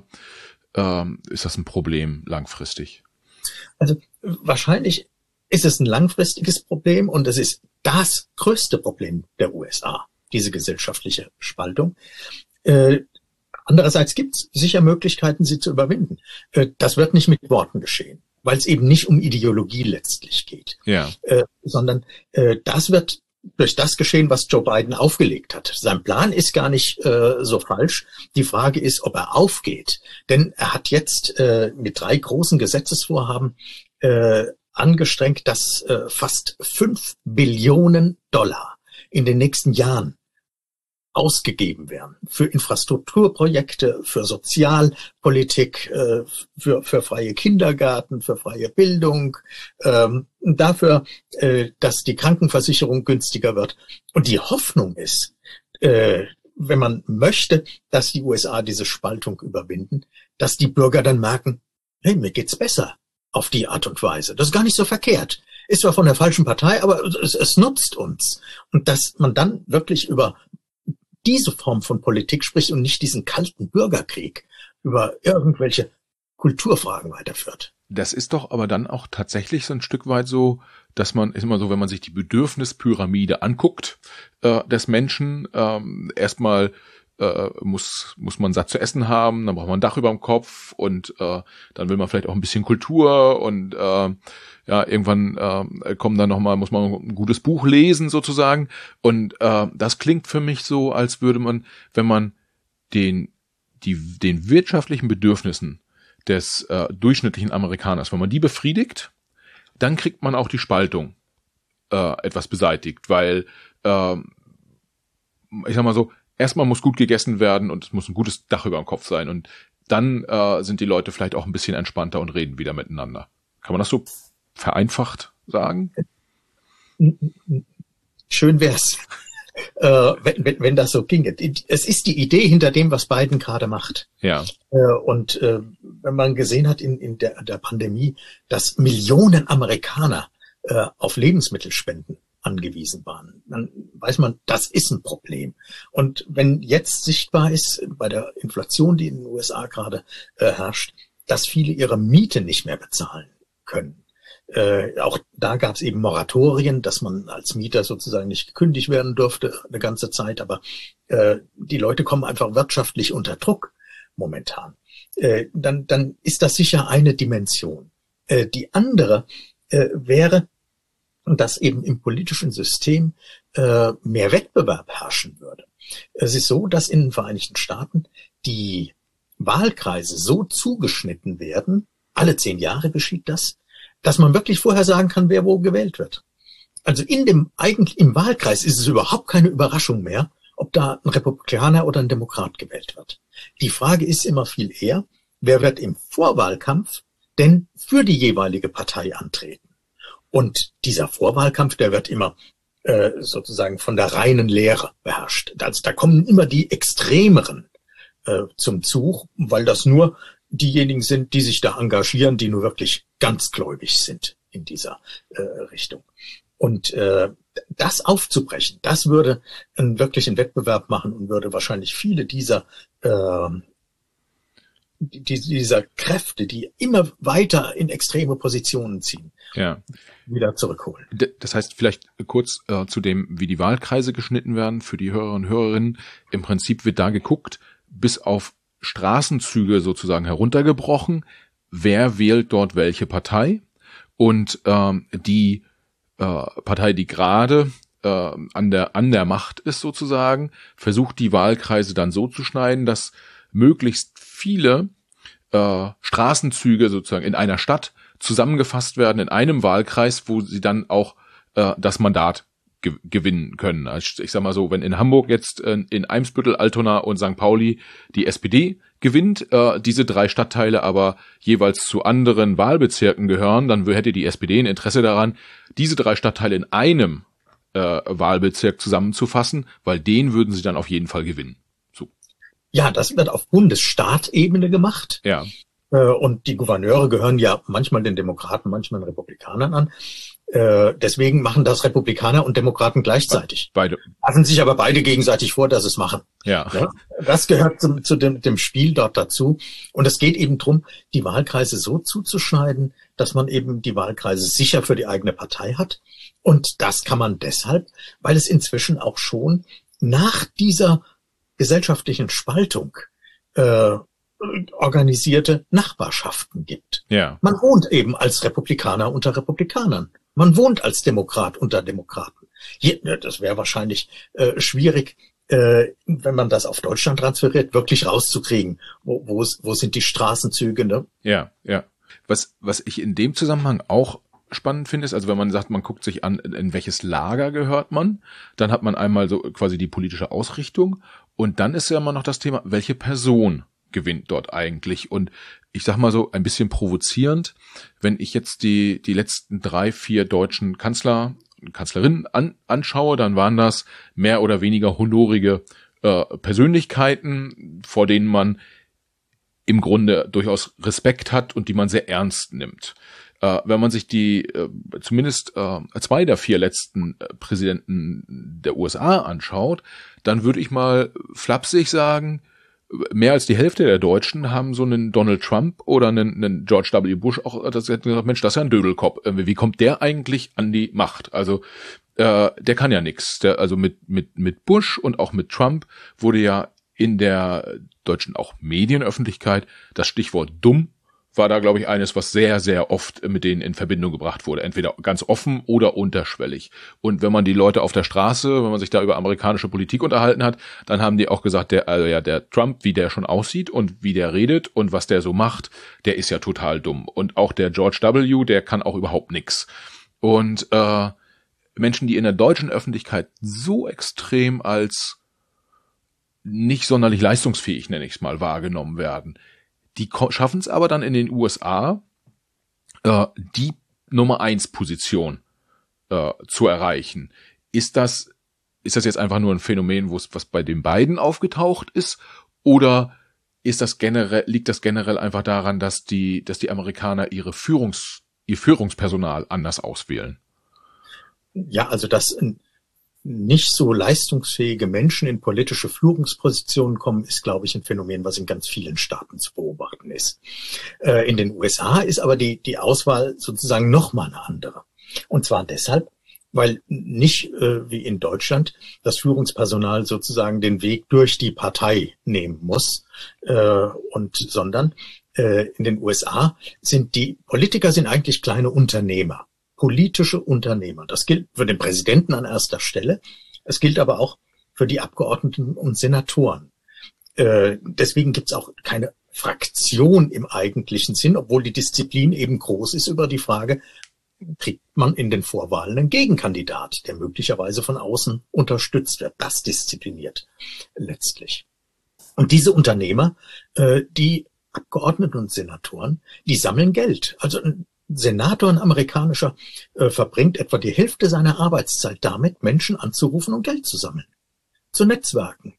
ist das ein Problem langfristig? Also wahrscheinlich ist es ein langfristiges Problem und es ist das größte Problem der USA, diese gesellschaftliche Spaltung. Andererseits gibt es sicher Möglichkeiten, sie zu überwinden. Das wird nicht mit Worten geschehen, weil es eben nicht um Ideologie letztlich geht, sondern das wird durch das geschehen, was Joe Biden aufgelegt hat. Sein Plan ist gar nicht so falsch. Die Frage ist, ob er aufgeht. Denn er hat jetzt mit 3 großen Gesetzesvorhaben angestrengt, dass fast $5 Billionen in den nächsten Jahren ausgegeben werden für Infrastrukturprojekte, für Sozialpolitik, für freie Kindergärten, für freie Bildung, dafür, dass die Krankenversicherung günstiger wird. Und die Hoffnung ist, wenn man möchte, dass die USA diese Spaltung überwinden, dass die Bürger dann merken, hey, mir geht's besser auf die Art und Weise. Das ist gar nicht so verkehrt. Ist zwar von der falschen Partei, aber es nutzt uns. Und dass man dann wirklich über diese Form von Politik spricht und nicht diesen kalten Bürgerkrieg über irgendwelche Kulturfragen weiterführt. Das ist doch aber dann auch tatsächlich so ein Stück weit so, dass man, ist immer so, wenn man sich die Bedürfnispyramide anguckt, des Menschen, erstmal muss man satt zu essen haben, dann braucht man ein Dach über dem Kopf und dann will man vielleicht auch ein bisschen Kultur und irgendwann kommen dann nochmal, muss man ein gutes Buch lesen sozusagen, und das klingt für mich so, als würde man, wenn man den wirtschaftlichen Bedürfnissen des durchschnittlichen Amerikaners, wenn man die befriedigt, dann kriegt man auch die Spaltung etwas beseitigt, weil ich sag mal so, erstmal muss gut gegessen werden und es muss ein gutes Dach über dem Kopf sein, und dann sind die Leute vielleicht auch ein bisschen entspannter und reden wieder miteinander. Kann man das so vereinfacht sagen? Schön wär's, wenn das so ginge. Es ist die Idee hinter dem, was Biden gerade macht. Ja. Und wenn man gesehen hat in der Pandemie, dass Millionen Amerikaner auf Lebensmittelspenden angewiesen waren, dann weiß man, das ist ein Problem. Und wenn jetzt sichtbar ist, bei der Inflation, die in den USA gerade herrscht, dass viele ihre Miete nicht mehr bezahlen können. Auch da gab es eben Moratorien, dass man als Mieter sozusagen nicht gekündigt werden durfte eine ganze Zeit, aber die Leute kommen einfach wirtschaftlich unter Druck momentan. Dann ist das sicher eine Dimension. Die andere wäre, dass eben im politischen System mehr Wettbewerb herrschen würde. Es ist so, dass in den Vereinigten Staaten die Wahlkreise so zugeschnitten werden, alle 10 Jahre geschieht das, dass man wirklich vorher sagen kann, wer wo gewählt wird. Also im Wahlkreis ist es überhaupt keine Überraschung mehr, ob da ein Republikaner oder ein Demokrat gewählt wird. Die Frage ist immer viel eher, wer wird im Vorwahlkampf denn für die jeweilige Partei antreten? Und dieser Vorwahlkampf, der wird immer sozusagen von der reinen Lehre beherrscht. Also da kommen immer die Extremeren zum Zug, weil das nur diejenigen sind, die sich da engagieren, die nur wirklich ganz gläubig sind in dieser Richtung. Und das aufzubrechen, das würde einen wirklichen Wettbewerb machen und würde wahrscheinlich viele dieser Kräfte, die immer weiter in extreme Positionen ziehen, wieder zurückholen. Das heißt, vielleicht kurz zu dem, wie die Wahlkreise geschnitten werden für die Hörer und Hörerinnen. Im Prinzip wird da geguckt, bis auf Straßenzüge sozusagen heruntergebrochen, wer wählt dort welche Partei, und die Partei, die gerade an der Macht ist sozusagen, versucht die Wahlkreise dann so zu schneiden, dass möglichst viele Straßenzüge sozusagen in einer Stadt zusammengefasst werden in einem Wahlkreis, wo sie dann auch das Mandat gewinnen können. Also ich sag mal so, wenn in Hamburg jetzt in Eimsbüttel, Altona und St. Pauli die SPD gewinnt, diese 3 Stadtteile aber jeweils zu anderen Wahlbezirken gehören, dann hätte die SPD ein Interesse daran, diese 3 Stadtteile in einem Wahlbezirk zusammenzufassen, weil den würden sie dann auf jeden Fall gewinnen. So. Ja, das wird auf Bundesstaatebene gemacht. Ja. Und die Gouverneure gehören ja manchmal den Demokraten, manchmal den Republikanern an. Deswegen machen das Republikaner und Demokraten gleichzeitig. Beide. Lassen sich aber beide gegenseitig vor, dass sie es machen. Ja. Das gehört zu dem Spiel dort dazu. Und es geht eben drum, die Wahlkreise so zuzuschneiden, dass man eben die Wahlkreise sicher für die eigene Partei hat. Und das kann man deshalb, weil es inzwischen auch schon nach dieser gesellschaftlichen Spaltung organisierte Nachbarschaften gibt. Ja. Man wohnt eben als Republikaner unter Republikanern. Man wohnt als Demokrat unter Demokraten. Hier, das wäre wahrscheinlich schwierig, wenn man das auf Deutschland transferiert, wirklich rauszukriegen. Wo sind die Straßenzüge? Ne? Ja. Was ich in dem Zusammenhang auch spannend finde, ist, also wenn man sagt, man guckt sich an, in welches Lager gehört man, dann hat man einmal so quasi die politische Ausrichtung, und dann ist ja immer noch das Thema, welche Person gewinnt dort eigentlich. Und ich sag mal so ein bisschen provozierend, wenn ich jetzt die letzten 3, 4 deutschen Kanzler und Kanzlerinnen anschaue, dann waren das mehr oder weniger honorige Persönlichkeiten, vor denen man im Grunde durchaus Respekt hat und die man sehr ernst nimmt. Wenn man sich die zumindest 2 der 4 letzten Präsidenten der USA anschaut, dann würde ich mal flapsig sagen, mehr als die Hälfte der Deutschen haben so einen Donald Trump oder einen George W. Bush auch gesagt, Mensch, das ist ja ein Dödelkopf. Wie kommt der eigentlich an die Macht? Also der kann ja nix. Also mit Bush und auch mit Trump wurde ja in der deutschen auch Medienöffentlichkeit das Stichwort dumm war da, glaube ich, eines, was sehr, sehr oft mit denen in Verbindung gebracht wurde. Entweder ganz offen oder unterschwellig. Und wenn man die Leute auf der Straße, wenn man sich da über amerikanische Politik unterhalten hat, dann haben die auch gesagt, der Trump, wie der schon aussieht und wie der redet und was der so macht, der ist ja total dumm. Und auch der George W., der kann auch überhaupt nix. Und Menschen, die in der deutschen Öffentlichkeit so extrem als nicht sonderlich leistungsfähig, nenne ich es mal, wahrgenommen werden, die schaffen es aber dann in den USA, die Nummer 1 Position zu erreichen. Ist das jetzt einfach nur ein Phänomen, was bei den beiden aufgetaucht ist, oder liegt das generell einfach daran, dass die Amerikaner ihr Führungspersonal anders auswählen? Ja, also dass nicht so leistungsfähige Menschen in politische Führungspositionen kommen, ist, glaube ich, ein Phänomen, was in ganz vielen Staaten zu beobachten ist. In den USA ist aber die Auswahl sozusagen nochmal eine andere. Und zwar deshalb, weil nicht wie in Deutschland das Führungspersonal sozusagen den Weg durch die Partei nehmen muss, sondern in den USA sind die Politiker sind eigentlich kleine Unternehmer. Politische Unternehmer. Das gilt für den Präsidenten an erster Stelle. Es gilt aber auch für die Abgeordneten und Senatoren. Deswegen gibt es auch keine Fraktion im eigentlichen Sinn, obwohl die Disziplin eben groß ist über die Frage, kriegt man in den Vorwahlen einen Gegenkandidat, der möglicherweise von außen unterstützt wird. Das diszipliniert letztlich. Und diese Unternehmer, die Abgeordneten und Senatoren, die sammeln Geld. Also ein Senator, ein amerikanischer, verbringt etwa die Hälfte seiner Arbeitszeit damit, Menschen anzurufen und Geld zu sammeln, zu Netzwerken.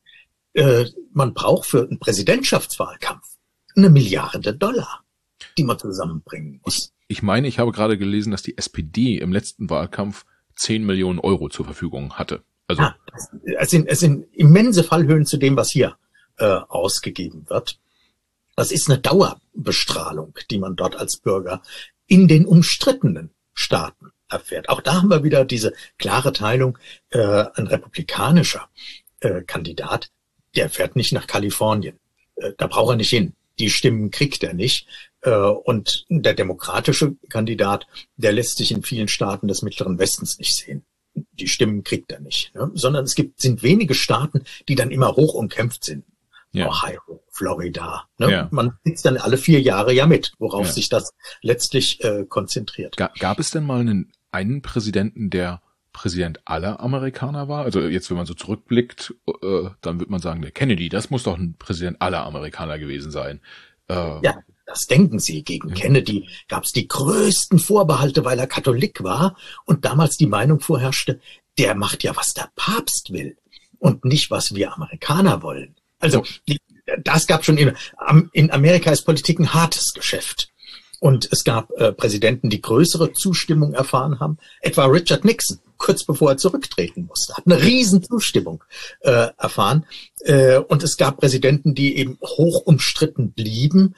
Man braucht für einen Präsidentschaftswahlkampf $1 Milliarde, die man zusammenbringen muss. Ich meine, ich habe gerade gelesen, dass die SPD im letzten Wahlkampf 10 Millionen Euro zur Verfügung hatte. Also es sind immense Fallhöhen zu dem, was hier ausgegeben wird. Das ist eine Dauerbestrahlung, die man dort als Bürger in den umstrittenen Staaten erfährt. Auch da haben wir wieder diese klare Teilung, ein republikanischer Kandidat, der fährt nicht nach Kalifornien. Da braucht er nicht hin. Die Stimmen kriegt er nicht. Und der demokratische Kandidat, der lässt sich in vielen Staaten des Mittleren Westens nicht sehen. Die Stimmen kriegt er nicht. Ne? Sondern sind wenige Staaten, die dann immer hoch umkämpft sind. Ja. Ohio, Florida. Ne? Ja. Man sitzt dann alle 4 Jahre ja mit, worauf sich das letztlich konzentriert. Gab es denn mal einen Präsidenten, der Präsident aller Amerikaner war? Also jetzt, wenn man so zurückblickt, dann wird man sagen, der Kennedy, das muss doch ein Präsident aller Amerikaner gewesen sein. Ja, das denken Sie. Gegen Kennedy gab es die größten Vorbehalte, weil er Katholik war und damals die Meinung vorherrschte, der macht ja, was der Papst will und nicht, was wir Amerikaner wollen. Also das gab schon in Amerika ist Politik ein hartes Geschäft. Und es gab Präsidenten, die größere Zustimmung erfahren haben. Etwa Richard Nixon, kurz bevor er zurücktreten musste, hat eine riesen Zustimmung erfahren. Und es gab Präsidenten, die eben hoch umstritten blieben,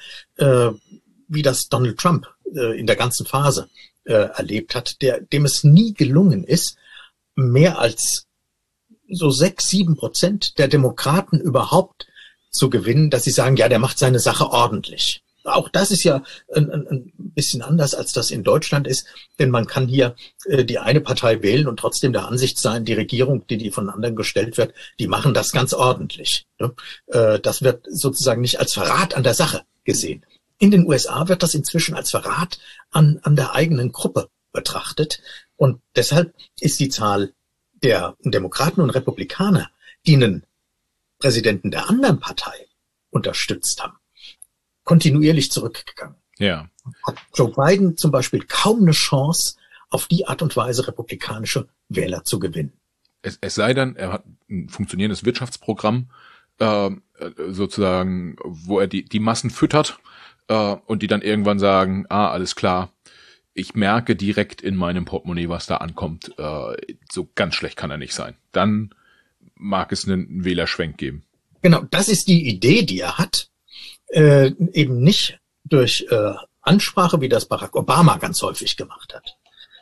wie das Donald Trump in der ganzen Phase erlebt hat, dem es nie gelungen ist, mehr als so 6-7% der Demokraten überhaupt zu gewinnen, dass sie sagen, ja, der macht seine Sache ordentlich. Auch das ist ja ein bisschen anders, als das in Deutschland ist, denn man kann hier die eine Partei wählen und trotzdem der Ansicht sein, die Regierung, die von anderen gestellt wird, die machen das ganz ordentlich. Das wird sozusagen nicht als Verrat an der Sache gesehen. In den USA wird das inzwischen als Verrat an der eigenen Gruppe betrachtet und deshalb ist die Zahl der Demokraten und Republikaner, die einen Präsidenten der anderen Partei unterstützt haben, kontinuierlich zurückgegangen. Ja. Hat Joe Biden zum Beispiel kaum eine Chance, auf die Art und Weise republikanische Wähler zu gewinnen. Es sei denn, er hat ein funktionierendes Wirtschaftsprogramm, sozusagen, wo er die Massen füttert und die dann irgendwann sagen, alles klar, ich merke direkt in meinem Portemonnaie, was da ankommt. So ganz schlecht kann er nicht sein. Dann mag es einen Wählerschwenk geben. Genau, das ist die Idee, die er hat. Eben nicht durch Ansprache, wie das Barack Obama ganz häufig gemacht hat.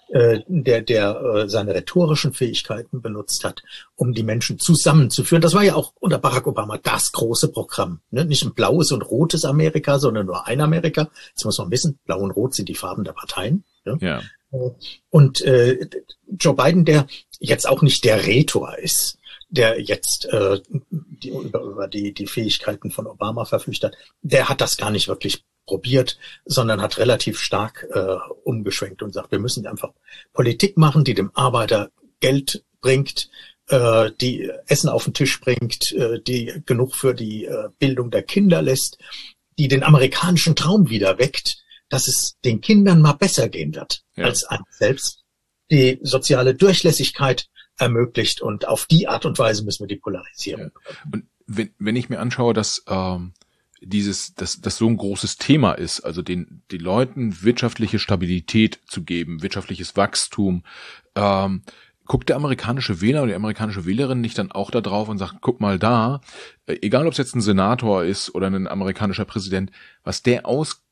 Der seine rhetorischen Fähigkeiten benutzt hat, um die Menschen zusammenzuführen. Das war ja auch unter Barack Obama das große Programm. Ne? Nicht ein blaues und rotes Amerika, sondern nur ein Amerika. Jetzt muss man wissen, blau und rot sind die Farben der Parteien. Ne? Ja. Und Joe Biden, der jetzt auch nicht der Rhetor ist, der jetzt über die Fähigkeiten von Obama verfügt hat, der hat das gar nicht wirklich probiert, sondern hat relativ stark umgeschwenkt und sagt, wir müssen einfach Politik machen, die dem Arbeiter Geld bringt, die Essen auf den Tisch bringt, die genug für die Bildung der Kinder lässt, die den amerikanischen Traum wieder weckt, dass es den Kindern mal besser gehen wird als einem selbst, die soziale Durchlässigkeit ermöglicht und auf die Art und Weise müssen wir die Polarisierung. Und wenn ich mir anschaue, dass das so ein großes Thema ist, also den Leuten wirtschaftliche Stabilität zu geben, wirtschaftliches Wachstum, guckt der amerikanische Wähler oder die amerikanische Wählerin nicht dann auch da drauf und sagt, guck mal da, egal ob es jetzt ein Senator ist oder ein amerikanischer Präsident, was der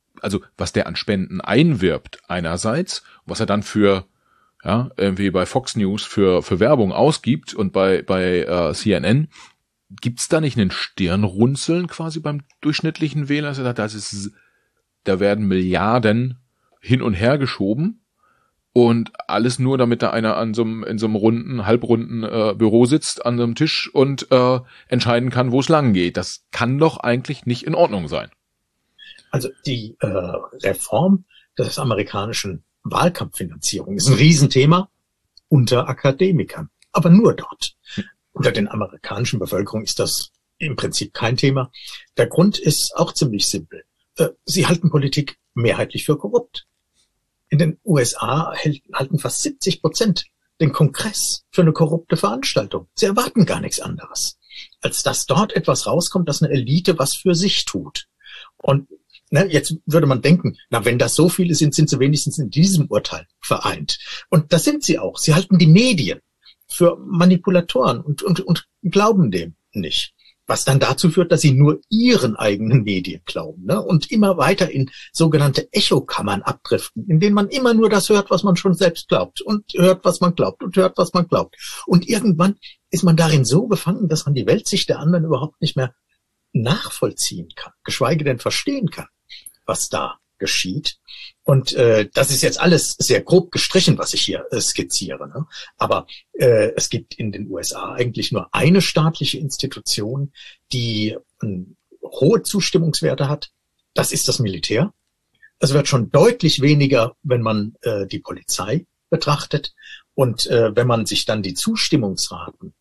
an Spenden einwirbt einerseits, was er dann für irgendwie bei Fox News für Werbung ausgibt und bei CNN, gibt's da nicht einen Stirnrunzeln quasi beim durchschnittlichen Wähler? Also da werden Milliarden hin und her geschoben und alles nur, damit da einer in so einem halbrunden Büro sitzt an so einem Tisch und entscheiden kann, wo es lang geht. Das kann doch eigentlich nicht in Ordnung sein. Also die Reform des amerikanischen Wahlkampffinanzierung ist ein Riesenthema unter Akademikern, aber nur dort. Unter den amerikanischen Bevölkerung ist das im Prinzip kein Thema. Der Grund ist auch ziemlich simpel. Sie halten Politik mehrheitlich für korrupt. In den USA halten fast 70% den Kongress für eine korrupte Veranstaltung. Sie erwarten gar nichts anderes, als dass dort etwas rauskommt, dass eine Elite was für sich tut. Und jetzt würde man denken, wenn das so viele sind sie wenigstens in diesem Urteil vereint. Und das sind sie auch. Sie halten die Medien für Manipulatoren und glauben dem nicht. Was dann dazu führt, dass sie nur ihren eigenen Medien glauben, und immer weiter in sogenannte Echokammern abdriften, in denen man immer nur das hört, was man schon selbst glaubt und hört, was man glaubt und hört, was man glaubt. Und irgendwann ist man darin so befangen, dass man die Weltsicht der anderen überhaupt nicht mehr nachvollziehen kann, geschweige denn verstehen kann, was da geschieht. Und das ist jetzt alles sehr grob gestrichen, was ich hier skizziere. Aber es gibt in den USA eigentlich nur eine staatliche Institution, die hohe Zustimmungswerte hat. Das ist das Militär. Es wird schon deutlich weniger, wenn man die Polizei betrachtet. Und wenn man sich dann die Zustimmungsraten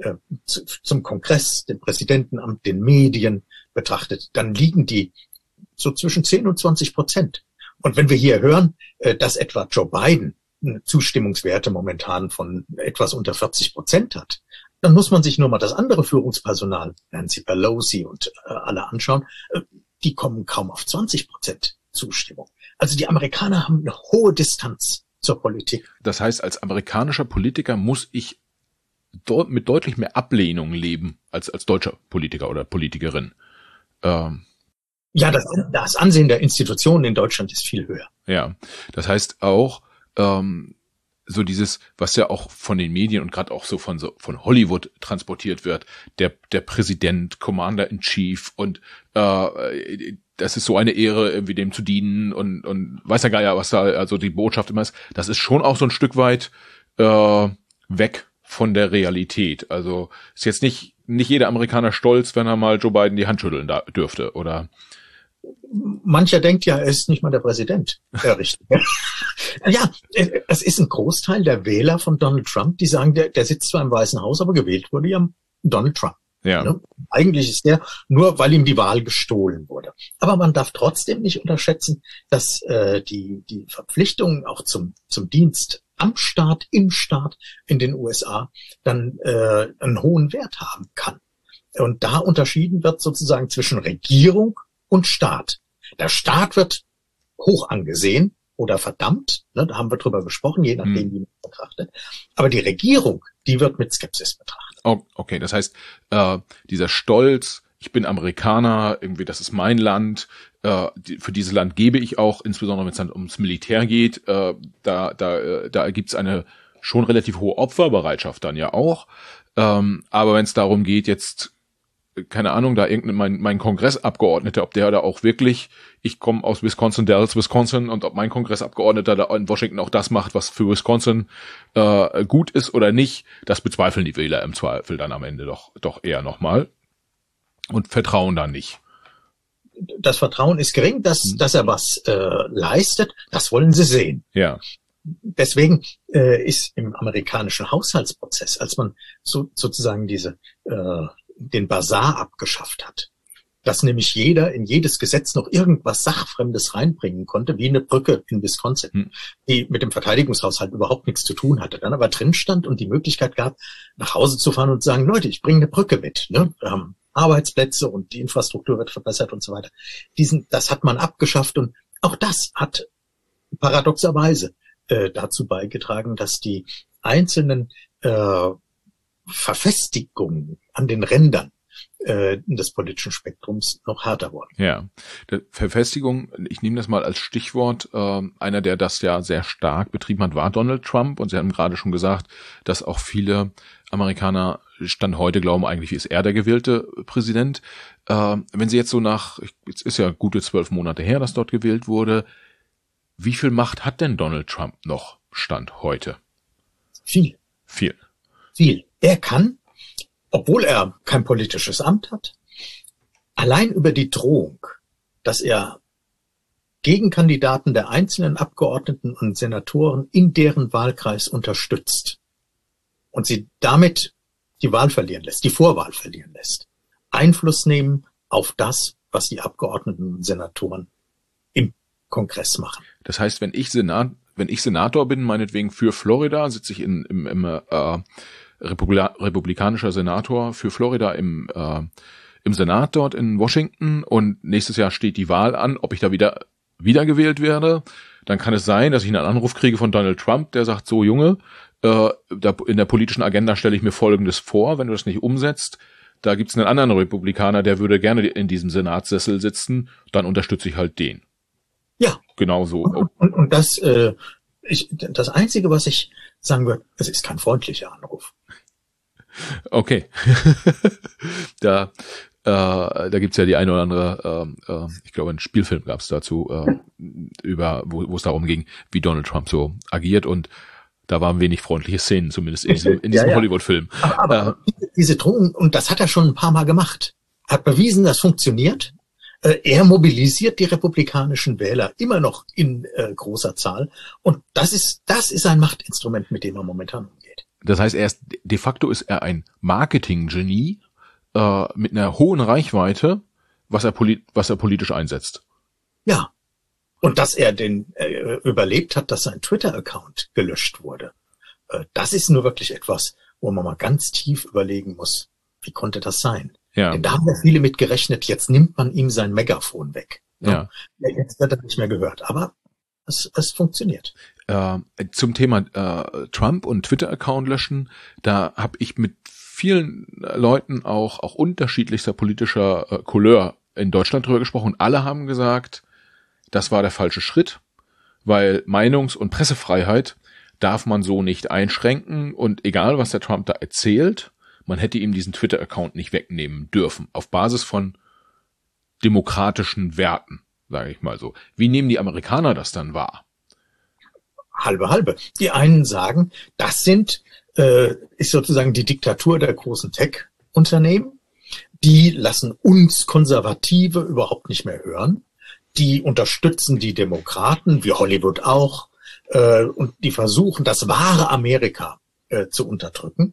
zum Kongress, dem Präsidentenamt, den Medien betrachtet, dann liegen die so zwischen 10 und 20%. Und wenn wir hier hören, dass etwa Joe Biden Zustimmungswerte momentan von etwas unter 40% hat, dann muss man sich nur mal das andere Führungspersonal, Nancy Pelosi und alle anschauen, die kommen kaum auf 20% Zustimmung. Also die Amerikaner haben eine hohe Distanz zur Politik. Das heißt, als amerikanischer Politiker muss ich mit deutlich mehr Ablehnung leben als deutscher Politiker oder Politikerin. Ja, das Ansehen der Institutionen in Deutschland ist viel höher. Ja, das heißt auch, so dieses, was ja auch von den Medien und gerade auch so von Hollywood transportiert wird, der Präsident, Commander-in-Chief und das ist so eine Ehre, irgendwie dem zu dienen und weiß ja gar nicht, was da also die Botschaft immer ist. Das ist schon auch so ein Stück weit weg von der Realität. Also ist jetzt nicht jeder Amerikaner stolz, wenn er mal Joe Biden die Hand schütteln dürfte, oder? Mancher denkt ja, er ist nicht mal der Präsident. Der Richtige. Ja, es ist ein Großteil der Wähler von Donald Trump, die sagen, der sitzt zwar im Weißen Haus, aber gewählt wurde ja Donald Trump. Ja. Ne? Eigentlich ist der nur, weil ihm die Wahl gestohlen wurde. Aber man darf trotzdem nicht unterschätzen, dass die Verpflichtungen auch zum Dienst am Staat, im Staat in den USA dann einen hohen Wert haben kann. Und da unterschieden wird sozusagen zwischen Regierung und Staat. Der Staat wird hoch angesehen oder verdammt, da haben wir drüber gesprochen, je nachdem, wie man betrachtet. Aber die Regierung, die wird mit Skepsis betrachtet. Oh, okay, das heißt, dieser Stolz, ich bin Amerikaner, irgendwie, das ist mein Land, für dieses Land gebe ich auch, insbesondere wenn es dann ums Militär geht, da gibt's eine schon relativ hohe Opferbereitschaft dann ja auch. Aber wenn es darum geht, jetzt keine Ahnung, da mein Kongressabgeordneter, ob der da auch wirklich, ich komme aus Wisconsin, Dells, Wisconsin, und ob mein Kongressabgeordneter da in Washington auch das macht, was für Wisconsin gut ist oder nicht, das bezweifeln die Wähler im Zweifel dann am Ende doch eher nochmal und vertrauen da nicht. Das Vertrauen ist gering, dass er was leistet, das wollen sie sehen. Ja. Deswegen ist im amerikanischen Haushaltsprozess, als man sozusagen den Basar abgeschafft hat, dass nämlich jeder in jedes Gesetz noch irgendwas Sachfremdes reinbringen konnte, wie eine Brücke in Wisconsin, die mit dem Verteidigungshaushalt überhaupt nichts zu tun hatte, dann aber drin stand und die Möglichkeit gab, nach Hause zu fahren und zu sagen, Leute, ich bringe eine Brücke mit. Ne? Arbeitsplätze und die Infrastruktur wird verbessert und so weiter. Das hat man abgeschafft und auch das hat paradoxerweise dazu beigetragen, dass die einzelnen Verfestigungen an den Rändern des politischen Spektrums noch härter wurden. Ja, Verfestigung, ich nehme das mal als Stichwort. Einer, der das ja sehr stark betrieben hat, war Donald Trump. Und Sie haben gerade schon gesagt, dass auch viele Amerikaner Stand heute glauben, eigentlich ist er der gewählte Präsident. Wenn Sie jetzt so jetzt ist ja gute 12 Monate her, dass dort gewählt wurde, wie viel Macht hat denn Donald Trump noch Stand heute? Viel. Er kann, obwohl er kein politisches Amt hat, allein über die Drohung, dass er Gegenkandidaten der einzelnen Abgeordneten und Senatoren in deren Wahlkreis unterstützt und sie damit die Vorwahl verlieren lässt, Einfluss nehmen auf das, was die Abgeordneten und Senatoren im Kongress machen. Das heißt, wenn ich Senator bin, meinetwegen für Florida, sitze ich im republikanischer Senator für Florida im Senat dort in Washington und nächstes Jahr steht die Wahl an, ob ich da wiedergewählt werde, dann kann es sein, dass ich einen Anruf kriege von Donald Trump, der sagt, so Junge, in der politischen Agenda stelle ich mir Folgendes vor, wenn du das nicht umsetzt, da gibt's einen anderen Republikaner, der würde gerne in diesem Senatssessel sitzen, dann unterstütze ich halt den. Ja. Genau so. Und das Einzige, was ich sagen würde, es ist kein freundlicher Anruf. Okay. Da gibt's ja die eine oder andere, ich glaube, einen Spielfilm gab's dazu, wo es darum ging, wie Donald Trump so agiert und da waren wenig freundliche Szenen, zumindest in diesem Hollywood-Film. Aber diese Drohung, und das hat er schon ein paar Mal gemacht, hat bewiesen, das funktioniert. Er mobilisiert die republikanischen Wähler immer noch in großer Zahl. Und das ist ein Machtinstrument, mit dem er momentan umgeht. Das heißt, de facto ist er ein Marketing-Genie mit einer hohen Reichweite, was er politisch einsetzt. Ja. Und dass er überlebt hat, dass sein Twitter-Account gelöscht wurde. Das ist nur wirklich etwas, wo man mal ganz tief überlegen muss, wie konnte das sein? Ja. Denn da haben ja viele mit gerechnet, jetzt nimmt man ihm sein Megafon weg. Ja. Jetzt wird er nicht mehr gehört. Aber es funktioniert. Zum Thema Trump und Twitter-Account löschen, da habe ich mit vielen Leuten auch unterschiedlichster politischer Couleur in Deutschland drüber gesprochen. Alle haben gesagt, das war der falsche Schritt, weil Meinungs- und Pressefreiheit darf man so nicht einschränken und egal, was der Trump da erzählt, man hätte ihm diesen Twitter-Account nicht wegnehmen dürfen, auf Basis von demokratischen Werten, sage ich mal so. Wie nehmen die Amerikaner das dann wahr? Halbe. Die einen sagen, das ist sozusagen die Diktatur der großen Tech-Unternehmen. Die lassen uns Konservative überhaupt nicht mehr hören. Die unterstützen die Demokraten, wie Hollywood auch, und die versuchen, das wahre Amerika zu unterdrücken.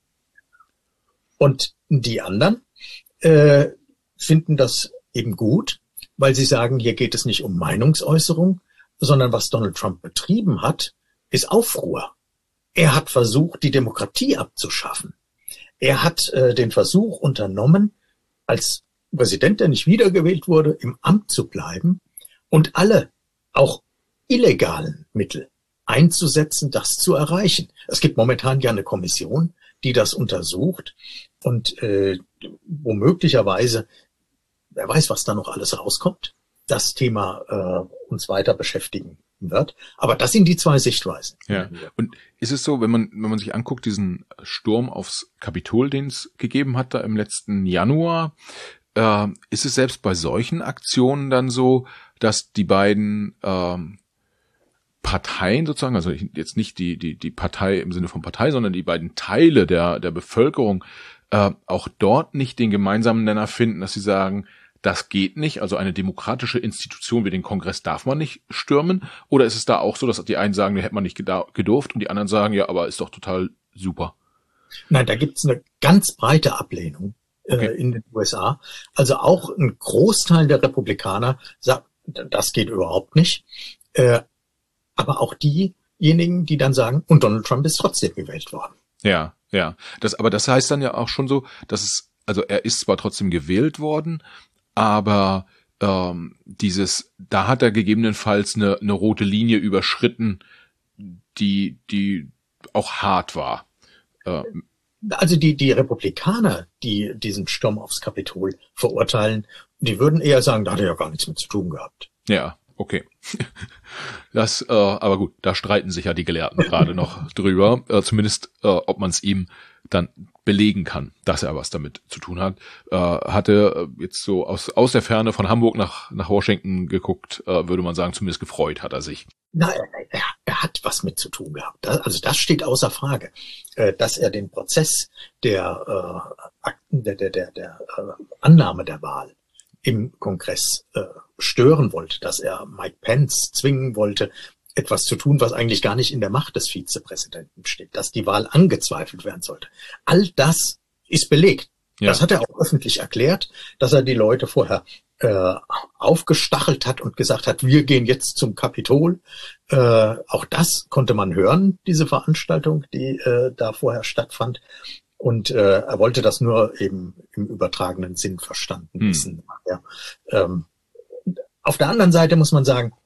Und die anderen finden das eben gut, weil sie sagen, hier geht es nicht um Meinungsäußerung, sondern was Donald Trump betrieben hat, ist Aufruhr. Er hat versucht, die Demokratie abzuschaffen. Er hat den Versuch unternommen, als Präsident, der nicht wiedergewählt wurde, im Amt zu bleiben und alle, auch illegalen Mittel einzusetzen, das zu erreichen. Es gibt momentan ja eine Kommission, die das untersucht und womöglicherweise, wer weiß, was da noch alles rauskommt, das Thema uns weiter beschäftigen wird. Aber das sind die zwei Sichtweisen. Ja. Und ist es so, wenn man sich anguckt, diesen Sturm aufs Kapitol, den es gegeben hat da im letzten Januar, ist es selbst bei solchen Aktionen dann so, dass die beiden Parteien sozusagen, also jetzt nicht die Partei im Sinne von Partei, sondern die beiden Teile der Bevölkerung auch dort nicht den gemeinsamen Nenner finden, dass sie sagen, das geht nicht, also eine demokratische Institution wie den Kongress darf man nicht stürmen? Oder ist es da auch so, dass die einen sagen, da hätte man nicht gedurft und die anderen sagen, ja, aber ist doch total super? Nein, da gibt's eine ganz breite Ablehnung in den USA. Also auch ein Großteil der Republikaner sagt, das geht überhaupt nicht. Aber auch diejenigen, die dann sagen, und Donald Trump ist trotzdem gewählt worden. Ja. Das heißt dann ja auch schon so, dass es also er ist zwar trotzdem gewählt worden, aber da hat er gegebenenfalls eine rote Linie überschritten, die auch hart war. Also die Republikaner, die diesen Sturm aufs Kapitol verurteilen, die würden eher sagen, da hat er ja gar nichts mit zu tun gehabt. Ja, okay. Aber gut, da streiten sich ja die Gelehrten gerade noch drüber, zumindest ob man es ihm dann belegen kann, dass er was damit zu tun hat. Hatte jetzt so aus der Ferne von Hamburg nach Washington geguckt, würde man sagen, zumindest gefreut hat er sich. Na, er hat was mit zu tun gehabt. Also das steht außer Frage, dass er den Prozess der Annahme der Wahl im Kongress stören wollte, dass er Mike Pence zwingen wollte, etwas zu tun, was eigentlich gar nicht in der Macht des Vizepräsidenten steht, dass die Wahl angezweifelt werden sollte. All das ist belegt. Ja. Das hat er auch öffentlich erklärt, dass er die Leute vorher aufgestachelt hat und gesagt hat, wir gehen jetzt zum Kapitol. Auch das konnte man hören, diese Veranstaltung, die da vorher stattfand. Und er wollte das nur eben im übertragenen Sinn verstanden wissen. Ja. Auf der anderen Seite muss man sagen,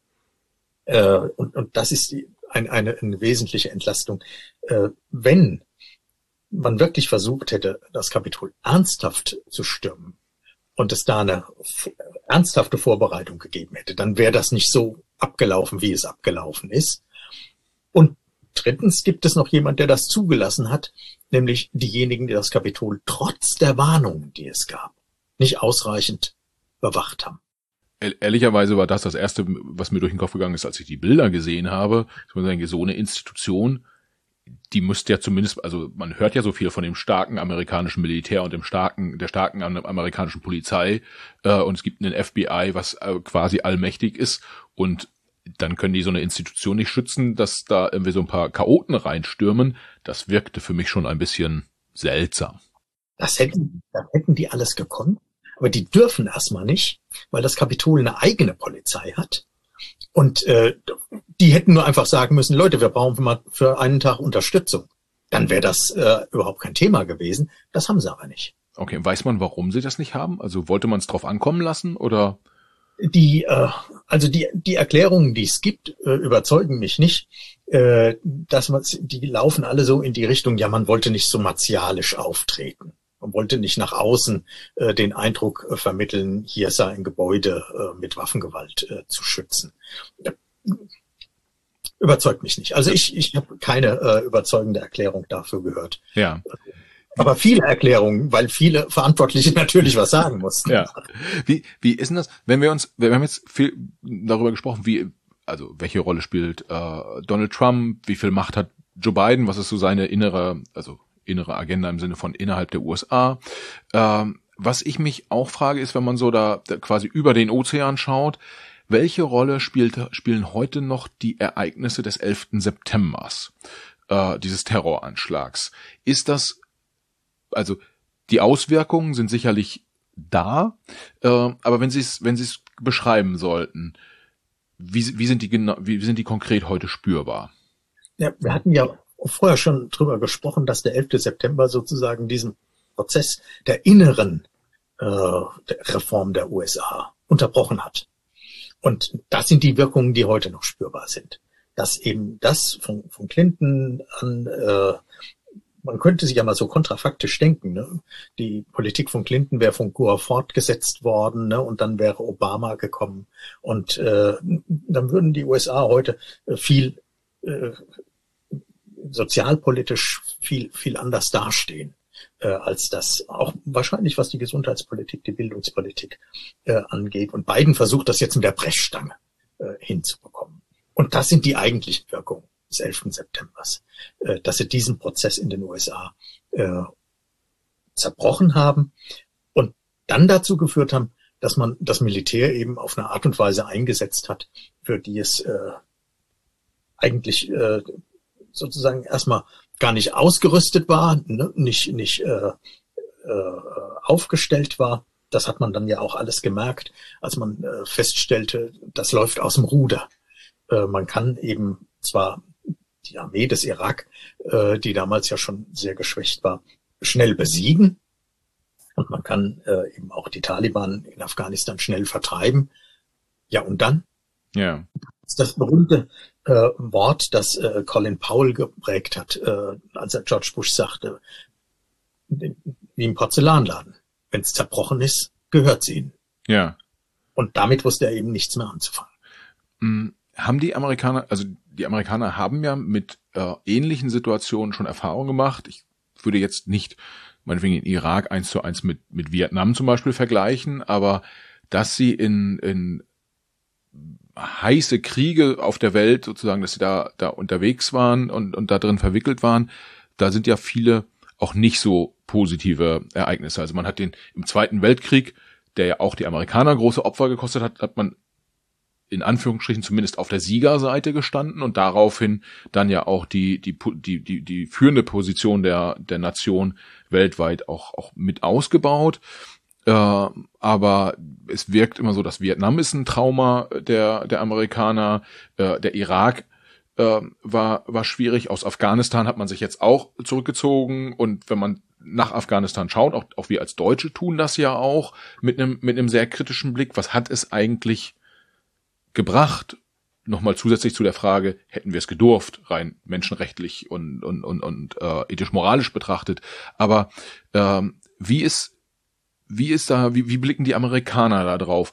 und das ist eine wesentliche Entlastung, wenn man wirklich versucht hätte, das Kapitol ernsthaft zu stürmen und es da eine ernsthafte Vorbereitung gegeben hätte, dann wäre das nicht so abgelaufen, wie es abgelaufen ist. Und drittens gibt es noch jemand, der das zugelassen hat, nämlich diejenigen, die das Kapitol trotz der Warnungen, die es gab, nicht ausreichend bewacht haben. Ehrlicherweise war das Erste, was mir durch den Kopf gegangen ist, als ich die Bilder gesehen habe. Ich muss sagen, so eine Institution, die müsste ja zumindest, also man hört ja so viel von dem starken amerikanischen Militär und der starken amerikanischen Polizei, und es gibt einen FBI, was quasi allmächtig ist, und dann können die so eine Institution nicht schützen, dass da irgendwie so ein paar Chaoten reinstürmen. Das wirkte für mich schon ein bisschen seltsam. Das hätten die alles gekonnt. Aber die dürfen erstmal nicht, weil das Kapitol eine eigene Polizei hat. Und die hätten nur einfach sagen müssen, Leute, wir brauchen mal für einen Tag Unterstützung. Dann wäre das überhaupt kein Thema gewesen. Das haben sie aber nicht. Okay, weiß man, warum sie das nicht haben? Also wollte man es drauf ankommen lassen oder? Die Erklärungen, die es gibt, überzeugen mich nicht. Die laufen alle so in die Richtung, ja, man wollte nicht so martialisch auftreten. Man wollte nicht nach außen den Eindruck vermitteln, hier sei ein Gebäude mit Waffengewalt zu schützen. Überzeugt mich nicht. Also ich habe keine überzeugende Erklärung dafür gehört. Ja. Aber viele Erklärungen, weil viele Verantwortliche natürlich was sagen mussten. Ja. Wie ist denn das, wir haben jetzt viel darüber gesprochen, welche Rolle spielt Donald Trump, wie viel Macht hat Joe Biden, was ist so seine innere Agenda im Sinne von innerhalb der USA. Was ich mich auch frage, ist, wenn man so da quasi über den Ozean schaut, welche Rolle spielen heute noch die Ereignisse des 11. Septembers, dieses Terroranschlags? Ist das, also die Auswirkungen sind sicherlich da, aber wenn Sie es beschreiben sollten, wie sind die konkret heute spürbar? Ja, wir hatten ja vorher schon drüber gesprochen, dass der 11. September sozusagen diesen Prozess der inneren Reform der USA unterbrochen hat. Und das sind die Wirkungen, die heute noch spürbar sind. Dass eben das von Clinton an, man könnte sich ja mal so kontrafaktisch denken, ne? Die Politik von Clinton wäre von Gore fortgesetzt worden, ne? Und dann wäre Obama gekommen. Und dann würden die USA heute viel sozialpolitisch viel anders dastehen, als das auch wahrscheinlich, was die Gesundheitspolitik, die Bildungspolitik angeht. Und Biden versucht das jetzt mit der Brechstange hinzubekommen. Und das sind die eigentlichen Wirkungen des 11. Septembers, dass sie diesen Prozess in den USA zerbrochen haben und dann dazu geführt haben, dass man das Militär eben auf eine Art und Weise eingesetzt hat, für die es eigentlich sozusagen erstmal gar nicht ausgerüstet war, ne? nicht aufgestellt war. Das hat man dann ja auch alles gemerkt, als man feststellte, das läuft aus dem Ruder. Man kann eben zwar die Armee des Irak, die damals ja schon sehr geschwächt war, schnell besiegen. Und man kann eben auch die Taliban in Afghanistan schnell vertreiben. Ja, und dann? Ja. Das ist das berühmte Wort, das Colin Powell geprägt hat, als er George Bush sagte, wie im Porzellanladen. Wenn es zerbrochen ist, gehört es ihnen. Ja. Und damit wusste er eben nichts mehr anzufangen. Haben die Amerikaner haben ja mit ähnlichen Situationen schon Erfahrung gemacht. Ich würde jetzt nicht meinetwegen den Irak 1:1 mit Vietnam zum Beispiel vergleichen, aber dass sie in heiße Kriege auf der Welt sozusagen, dass sie da unterwegs waren und da drin verwickelt waren, da sind ja viele auch nicht so positive Ereignisse. Also man hat im Zweiten Weltkrieg, der ja auch die Amerikaner große Opfer gekostet hat, hat man in Anführungsstrichen zumindest auf der Siegerseite gestanden und daraufhin dann ja auch die führende Position der Nation weltweit auch mit ausgebaut. Aber es wirkt immer so, dass Vietnam ist ein Trauma der Amerikaner, der Irak war schwierig. Aus Afghanistan hat man sich jetzt auch zurückgezogen und wenn man nach Afghanistan schaut, auch wir als Deutsche tun das ja auch mit einem sehr kritischen Blick. Was hat es eigentlich gebracht? Nochmal zusätzlich zu der Frage, hätten wir es gedurft, rein menschenrechtlich und ethisch-moralisch betrachtet. Aber wie blicken die Amerikaner da drauf?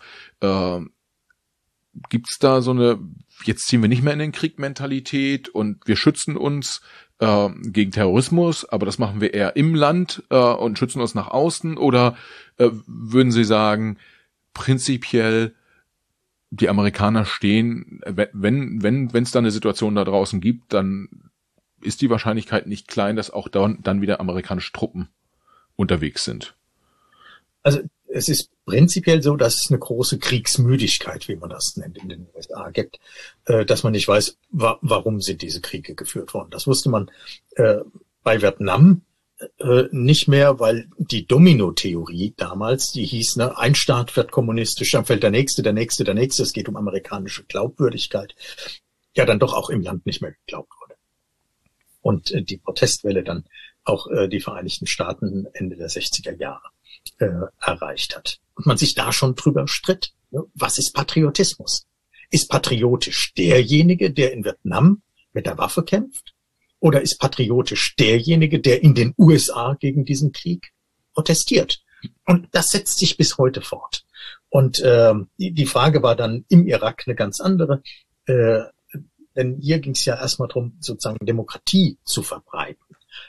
Gibt's da so eine, jetzt ziehen wir nicht mehr in den Krieg Mentalität und wir schützen uns gegen Terrorismus, aber das machen wir eher im Land und schützen uns nach außen? Oder würden Sie sagen, prinzipiell die Amerikaner stehen, wenn es da eine Situation da draußen gibt, dann ist die Wahrscheinlichkeit nicht klein, dass auch dann wieder amerikanische Truppen unterwegs sind? Also es ist prinzipiell so, dass es eine große Kriegsmüdigkeit, wie man das nennt, in den USA gibt, dass man nicht weiß, warum sind diese Kriege geführt worden. Das wusste man bei Vietnam nicht mehr, weil die Domino-Theorie damals, die hieß, ne, ein Staat wird kommunistisch, dann fällt der nächste, es geht um amerikanische Glaubwürdigkeit, ja dann doch auch im Land nicht mehr geglaubt wurde. Und die Protestwelle dann auch die Vereinigten Staaten Ende der 60er Jahre erreicht hat. Und man sich da schon drüber stritt. Ne? Was ist Patriotismus? Ist patriotisch derjenige, der in Vietnam mit der Waffe kämpft? Oder ist patriotisch derjenige, der in den USA gegen diesen Krieg protestiert? Und das setzt sich bis heute fort. Und die Frage war dann im Irak eine ganz andere. Denn hier ging es ja erstmal darum, sozusagen Demokratie zu verbreiten.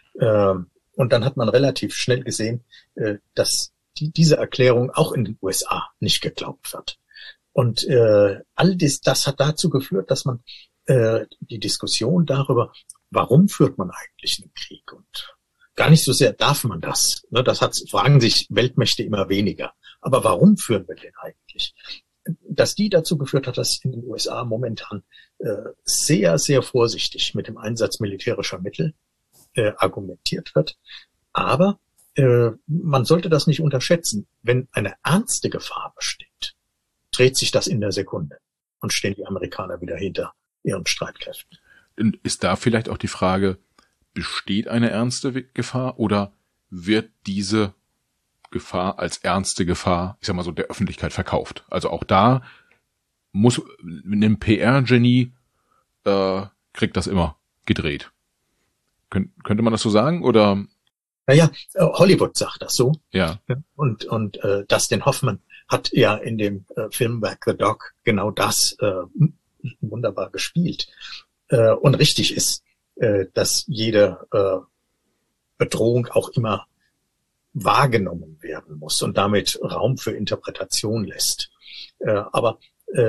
Und dann hat man relativ schnell gesehen, dass diese Erklärung auch in den USA nicht geglaubt wird. Und all das hat dazu geführt, dass man die Diskussion darüber, warum führt man eigentlich einen Krieg? Und gar nicht so sehr darf man das. Ne? Fragen sich Weltmächte immer weniger. Aber warum führen wir den eigentlich? Dass die dazu geführt hat, dass in den USA momentan sehr, sehr vorsichtig mit dem Einsatz militärischer Mittel argumentiert wird. Aber man sollte das nicht unterschätzen. Wenn eine ernste Gefahr besteht, dreht sich das in der Sekunde und stehen die Amerikaner wieder hinter ihren Streitkräften. Und ist da vielleicht auch die Frage, besteht eine ernste Gefahr oder wird diese Gefahr als ernste Gefahr, ich sag mal so, der Öffentlichkeit verkauft? Also auch da muss ein PR-Genie kriegt das immer gedreht. Könnte man das so sagen oder? Naja, Hollywood sagt das so. Ja. Und Dustin Hoffman hat ja in dem Film Back the Dog genau das wunderbar gespielt. Und richtig ist, dass jede Bedrohung auch immer wahrgenommen werden muss und damit Raum für Interpretation lässt. Aber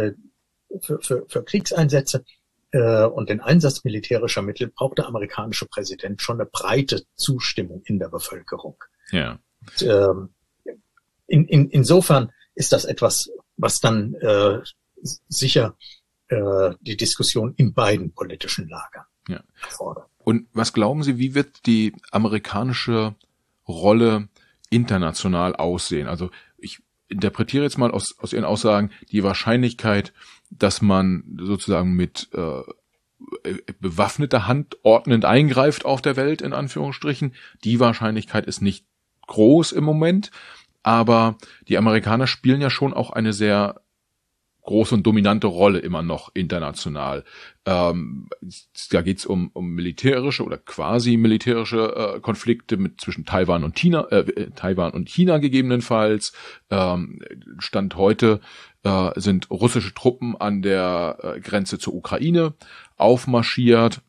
für Kriegseinsätze und den Einsatz militärischer Mittel braucht der amerikanische Präsident schon eine breite Zustimmung in der Bevölkerung. Ja. Und, insofern ist das etwas, was dann sicher die Diskussion in beiden politischen Lagern erfordert. Und was glauben Sie, wie wird die amerikanische Rolle international aussehen? Also ich interpretiere jetzt mal aus Ihren Aussagen die Wahrscheinlichkeit, dass man sozusagen mit bewaffneter Hand ordnend eingreift auf der Welt, in Anführungsstrichen. Die Wahrscheinlichkeit ist nicht groß im Moment. aber die Amerikaner spielen ja schon auch eine sehr große und dominante Rolle immer noch international. Da geht's um militärische oder quasi militärische Konflikte zwischen Taiwan und China gegebenenfalls. Stand heute sind russische Truppen an der Grenze zur Ukraine aufmarschiert.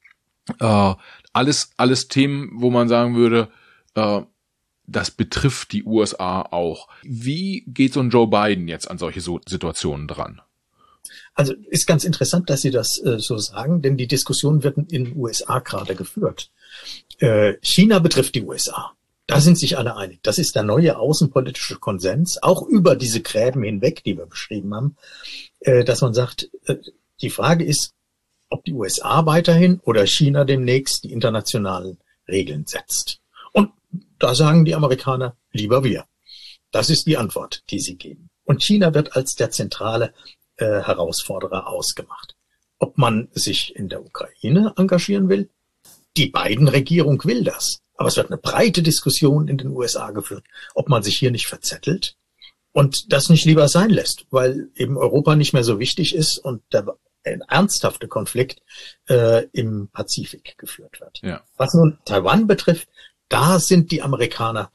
Alles Themen, wo man sagen würde, das betrifft die USA auch. Wie geht so ein Joe Biden jetzt an solche Situationen dran? Also ist ganz interessant, dass Sie das so sagen, denn die Diskussion wird in den USA gerade geführt. China betrifft die USA. Da sind sich alle einig. Das ist der neue außenpolitische Konsens, auch über diese Gräben hinweg, die wir beschrieben haben, dass man sagt, die Frage ist, ob die USA weiterhin oder China demnächst die internationalen Regeln setzt. Und da sagen die Amerikaner, lieber wir. Das ist die Antwort, die sie geben. Und China wird als der zentrale Herausforderer ausgemacht. Ob man sich in der Ukraine engagieren will? Die Biden-Regierung will das. Aber es wird eine breite Diskussion in den USA geführt, ob man sich hier nicht verzettelt und das nicht lieber sein lässt, weil eben Europa nicht mehr so wichtig ist und ein ernsthafter Konflikt im Pazifik geführt wird. Ja. Was nun Taiwan betrifft, da sind die Amerikaner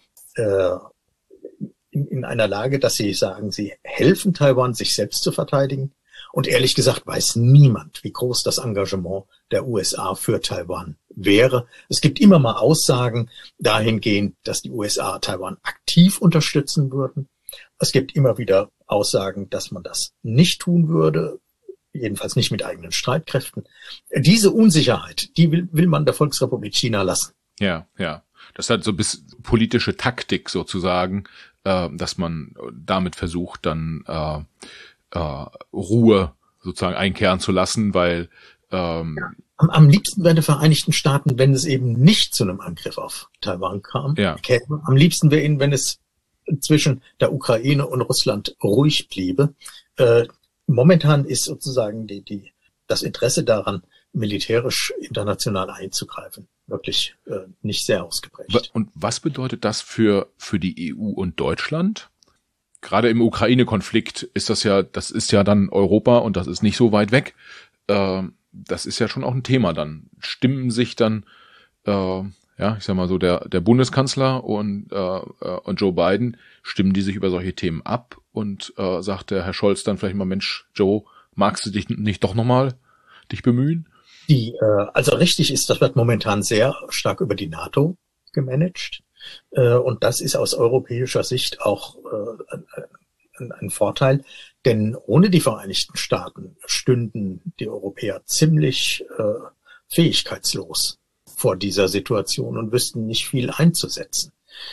in einer Lage, dass sie sagen, sie helfen Taiwan, sich selbst zu verteidigen. Und ehrlich gesagt weiß niemand, wie groß das Engagement der USA für Taiwan wäre. Es gibt immer mal Aussagen dahingehend, dass die USA Taiwan aktiv unterstützen würden. Es gibt immer wieder Aussagen, dass man das nicht tun würde, jedenfalls nicht mit eigenen Streitkräften. Diese Unsicherheit, die will man der Volksrepublik China lassen. Ja, ja. Das hat so ein bisschen politische Taktik sozusagen, dass man damit versucht, dann Ruhe sozusagen einkehren zu lassen, weil am liebsten wären die Vereinigten Staaten, wenn es eben nicht zu einem Angriff auf Taiwan kam. Ja. Am liebsten wäre ihnen, wenn es zwischen der Ukraine und Russland ruhig bliebe. Momentan ist sozusagen das Interesse daran, militärisch international einzugreifen, wirklich nicht sehr ausgeprägt. Und was bedeutet das für die EU und Deutschland? Gerade im Ukraine-Konflikt ist das ist ja dann Europa und das ist nicht so weit weg. Das ist ja schon auch ein Thema dann. Stimmen sich dann, ich sag mal so, der Bundeskanzler und Joe Biden, stimmen die sich über solche Themen ab und sagt der Herr Scholz dann vielleicht mal, Mensch, Joe, magst du dich nicht doch nochmal dich bemühen? Also richtig ist, das wird momentan sehr stark über die NATO gemanagt. Und das ist aus europäischer Sicht auch ein Vorteil, denn ohne die Vereinigten Staaten stünden die Europäer ziemlich fähigkeitslos vor dieser Situation und wüssten nicht viel einzusetzen.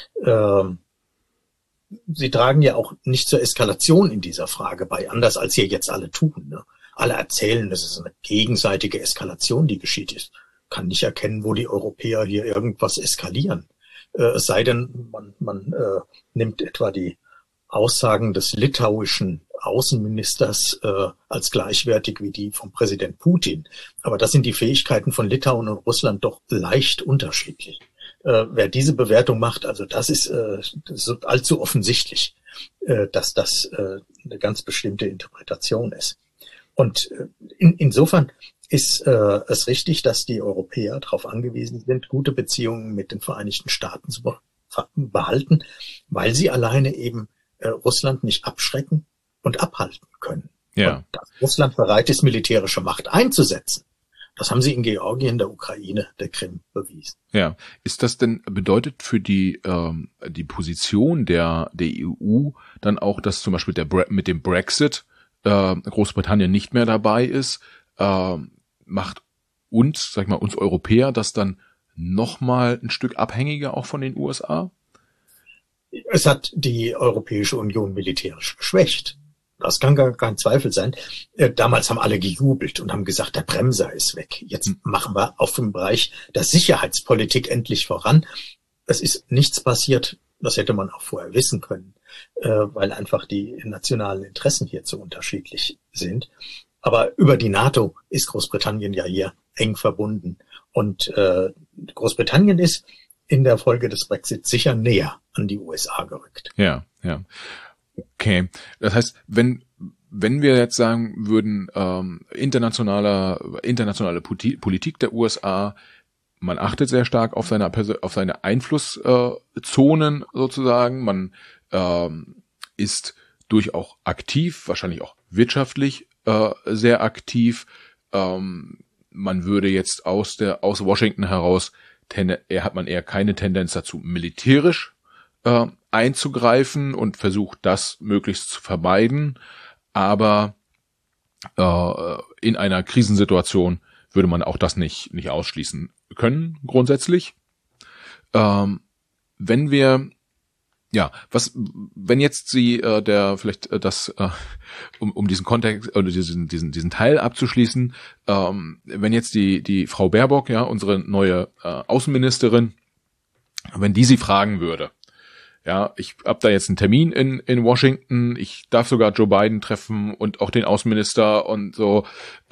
Sie tragen ja auch nicht zur Eskalation in dieser Frage bei, anders als hier jetzt alle tun. Ne? Alle erzählen, es ist eine gegenseitige Eskalation, die geschieht ist. Kann nicht erkennen, wo die Europäer hier irgendwas eskalieren. Es sei denn, man nimmt etwa die Aussagen des litauischen Außenministers als gleichwertig wie die vom Präsident Putin. Aber das sind die Fähigkeiten von Litauen und Russland doch leicht unterschiedlich. Wer diese Bewertung macht, also das ist allzu offensichtlich, dass das eine ganz bestimmte Interpretation ist. Und insofern ist es richtig, dass die Europäer darauf angewiesen sind, gute Beziehungen mit den Vereinigten Staaten zu behalten, weil sie alleine eben Russland nicht abschrecken und abhalten können. Ja. Und dass Russland bereit ist, militärische Macht einzusetzen, das haben sie in Georgien, der Ukraine, der Krim bewiesen. Ja, ist das denn bedeutet für die Position der EU dann auch, dass zum Beispiel mit dem Brexit Großbritannien nicht mehr dabei ist, macht uns, sag ich mal, uns Europäer das dann nochmal ein Stück abhängiger auch von den USA? Es hat die Europäische Union militärisch geschwächt. Das kann gar kein Zweifel sein. Damals haben alle gejubelt und haben gesagt, der Bremser ist weg. Jetzt machen wir auf dem Bereich der Sicherheitspolitik endlich voran. Es ist nichts passiert. Das hätte man auch vorher wissen können, weil einfach die nationalen Interessen hier zu unterschiedlich sind. Aber über die NATO ist Großbritannien ja hier eng verbunden. Und Großbritannien ist in der Folge des Brexit sicher näher an die USA gerückt. Ja, ja. Okay. Das heißt, wenn wir jetzt sagen würden, internationale Politik der USA, man achtet sehr stark auf seine Einflusszonen sozusagen, man ist durchaus aktiv, wahrscheinlich auch wirtschaftlich sehr aktiv. Man würde jetzt aus Washington heraus hat man eher keine Tendenz dazu, militärisch einzugreifen und versucht, das möglichst zu vermeiden. Aber in einer Krisensituation würde man auch das nicht ausschließen können, grundsätzlich. Wenn jetzt Sie um diesen Kontext oder diesen Teil abzuschließen, wenn jetzt die Frau Baerbock, ja, unsere neue Außenministerin, wenn die Sie fragen würde, ja, ich habe da jetzt einen Termin in Washington, ich darf sogar Joe Biden treffen und auch den Außenminister und so,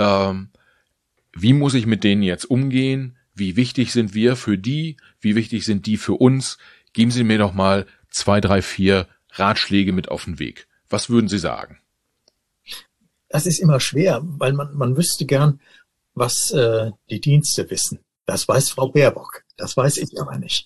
wie muss ich mit denen jetzt umgehen? Wie wichtig sind wir für die? Wie wichtig sind die für uns? Geben Sie mir doch mal 2, 3, 4 Ratschläge mit auf den Weg. Was würden Sie sagen? Das ist immer schwer, weil man wüsste gern, was die Dienste wissen. Das weiß Frau Baerbock. Das weiß ich aber nicht,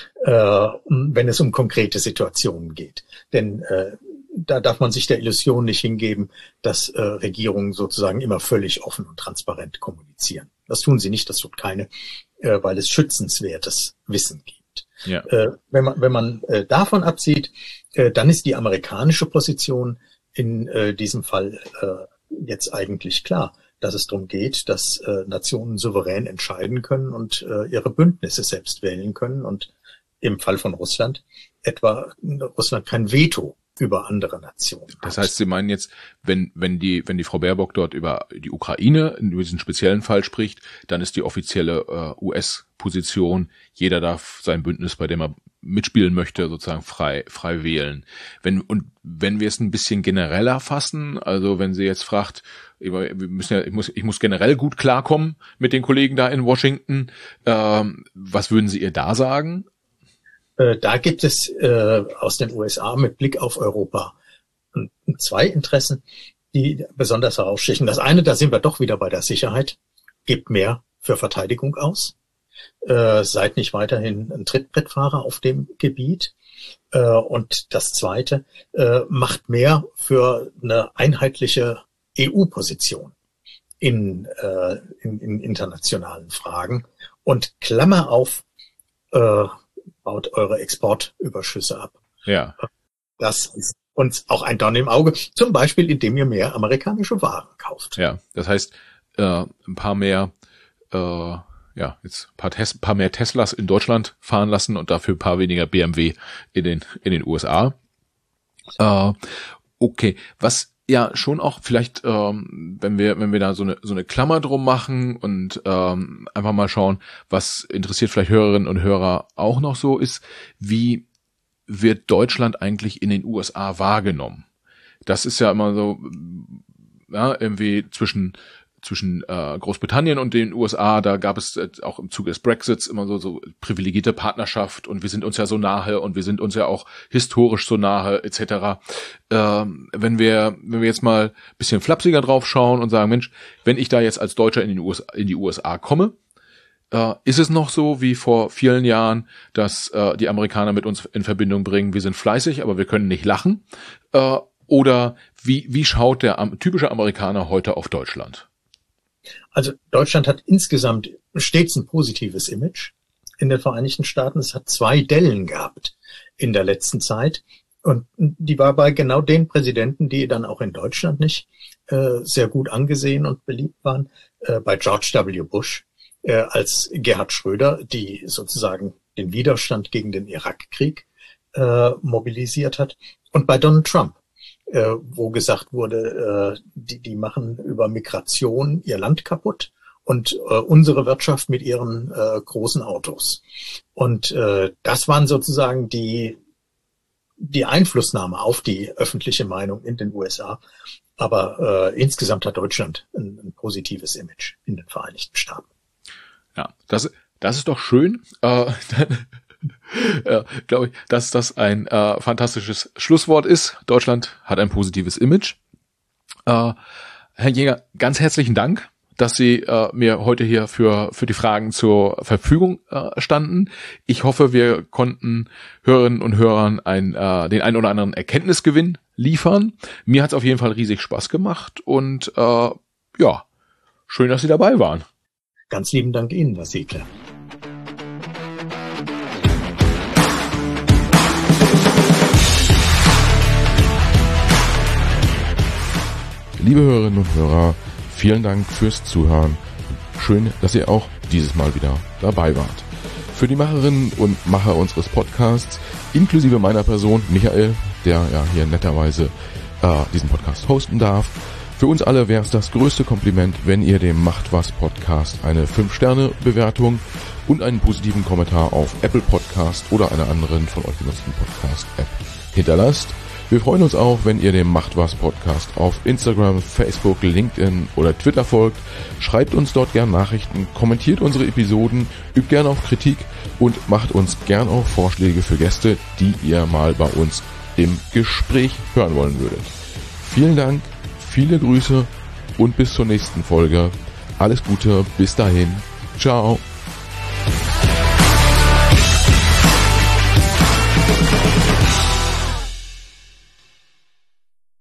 wenn es um konkrete Situationen geht. Denn da darf man sich der Illusion nicht hingeben, dass Regierungen sozusagen immer völlig offen und transparent kommunizieren. Das tun sie nicht, das tut keine, weil es schützenswertes Wissen gibt. Ja. Wenn man davon absieht, dann ist die amerikanische Position in diesem Fall jetzt eigentlich klar, dass es darum geht, dass Nationen souverän entscheiden können und ihre Bündnisse selbst wählen können und im Fall von Russland Russland kein Veto über andere Nationen. Das heißt, Sie meinen jetzt, wenn die Frau Baerbock dort über die Ukraine, über diesen speziellen Fall spricht, dann ist die offizielle US-Position, jeder darf sein Bündnis, bei dem er mitspielen möchte, sozusagen frei wählen. Wenn wir es ein bisschen genereller fassen, also wenn sie jetzt fragt, ich muss generell gut klarkommen mit den Kollegen da in Washington, was würden Sie ihr da sagen? Da gibt es aus den USA mit Blick auf Europa 2 Interessen, die besonders herausstechen. Das eine, da sind wir doch wieder bei der Sicherheit, gebt mehr für Verteidigung aus, seid nicht weiterhin ein Trittbrettfahrer auf dem Gebiet. Und das zweite, macht mehr für eine einheitliche EU-Position in internationalen Fragen und Klammer auf, baut eure Exportüberschüsse ab. Ja. Das ist uns auch ein Dorn im Auge, zum Beispiel, indem ihr mehr amerikanische Waren kauft. Ja, das heißt, ein paar mehr, jetzt ein paar mehr Teslas in Deutschland fahren lassen und dafür ein paar weniger BMW in den USA. Okay, was ja schon auch vielleicht, wenn wir da so eine Klammer drum machen und einfach mal schauen, was interessiert vielleicht Hörerinnen und Hörer auch noch so ist, wie wird Deutschland eigentlich in den USA wahrgenommen? Das ist ja immer so, ja, irgendwie zwischen Großbritannien und den USA, da gab es auch im Zuge des Brexits immer so privilegierte Partnerschaft und wir sind uns ja so nahe und wir sind uns ja auch historisch so nahe etc. Wenn wir jetzt mal ein bisschen flapsiger drauf schauen und sagen, Mensch, wenn ich da jetzt als Deutscher in die USA komme, ist es noch so wie vor vielen Jahren, dass die Amerikaner mit uns in Verbindung bringen, wir sind fleißig, aber wir können nicht lachen? Oder wie schaut der typische Amerikaner heute auf Deutschland? Also Deutschland hat insgesamt stets ein positives Image in den Vereinigten Staaten. Es hat 2 Dellen gehabt in der letzten Zeit. Und die war bei genau den Präsidenten, die dann auch in Deutschland nicht sehr gut angesehen und beliebt waren, bei George W. Bush, als Gerhard Schröder, die sozusagen den Widerstand gegen den Irakkrieg mobilisiert hat, und bei Donald Trump, wo gesagt wurde, die machen über Migration ihr Land kaputt und unsere Wirtschaft mit ihren großen Autos. Und das waren sozusagen die Einflussnahme auf die öffentliche Meinung in den USA. Aber insgesamt hat Deutschland ein positives Image in den Vereinigten Staaten. Ja, das ist doch schön. Glaube ich, dass das ein fantastisches Schlusswort ist. Deutschland hat ein positives Image. Herr Jäger, ganz herzlichen Dank, dass Sie mir heute hier für die Fragen zur Verfügung standen. Ich hoffe, wir konnten Hörerinnen und Hörern den ein oder anderen Erkenntnisgewinn liefern. Mir hat es auf jeden Fall riesig Spaß gemacht und schön, dass Sie dabei waren. Ganz lieben Dank Ihnen, Herr Siegler. Liebe Hörerinnen und Hörer, vielen Dank fürs Zuhören. Schön, dass ihr auch dieses Mal wieder dabei wart. Für die Macherinnen und Macher unseres Podcasts, inklusive meiner Person, Michael, der ja hier netterweise diesen Podcast hosten darf, für uns alle wäre es das größte Kompliment, wenn ihr dem Macht was Podcast eine 5-Sterne-Bewertung und einen positiven Kommentar auf Apple Podcast oder einer anderen von euch genutzten Podcast-App hinterlasst. Wir freuen uns auch, wenn ihr dem Macht was Podcast auf Instagram, Facebook, LinkedIn oder Twitter folgt. Schreibt uns dort gern Nachrichten, kommentiert unsere Episoden, übt gern auf Kritik und macht uns gern auch Vorschläge für Gäste, die ihr mal bei uns im Gespräch hören wollen würdet. Vielen Dank, viele Grüße und bis zur nächsten Folge. Alles Gute, bis dahin. Ciao.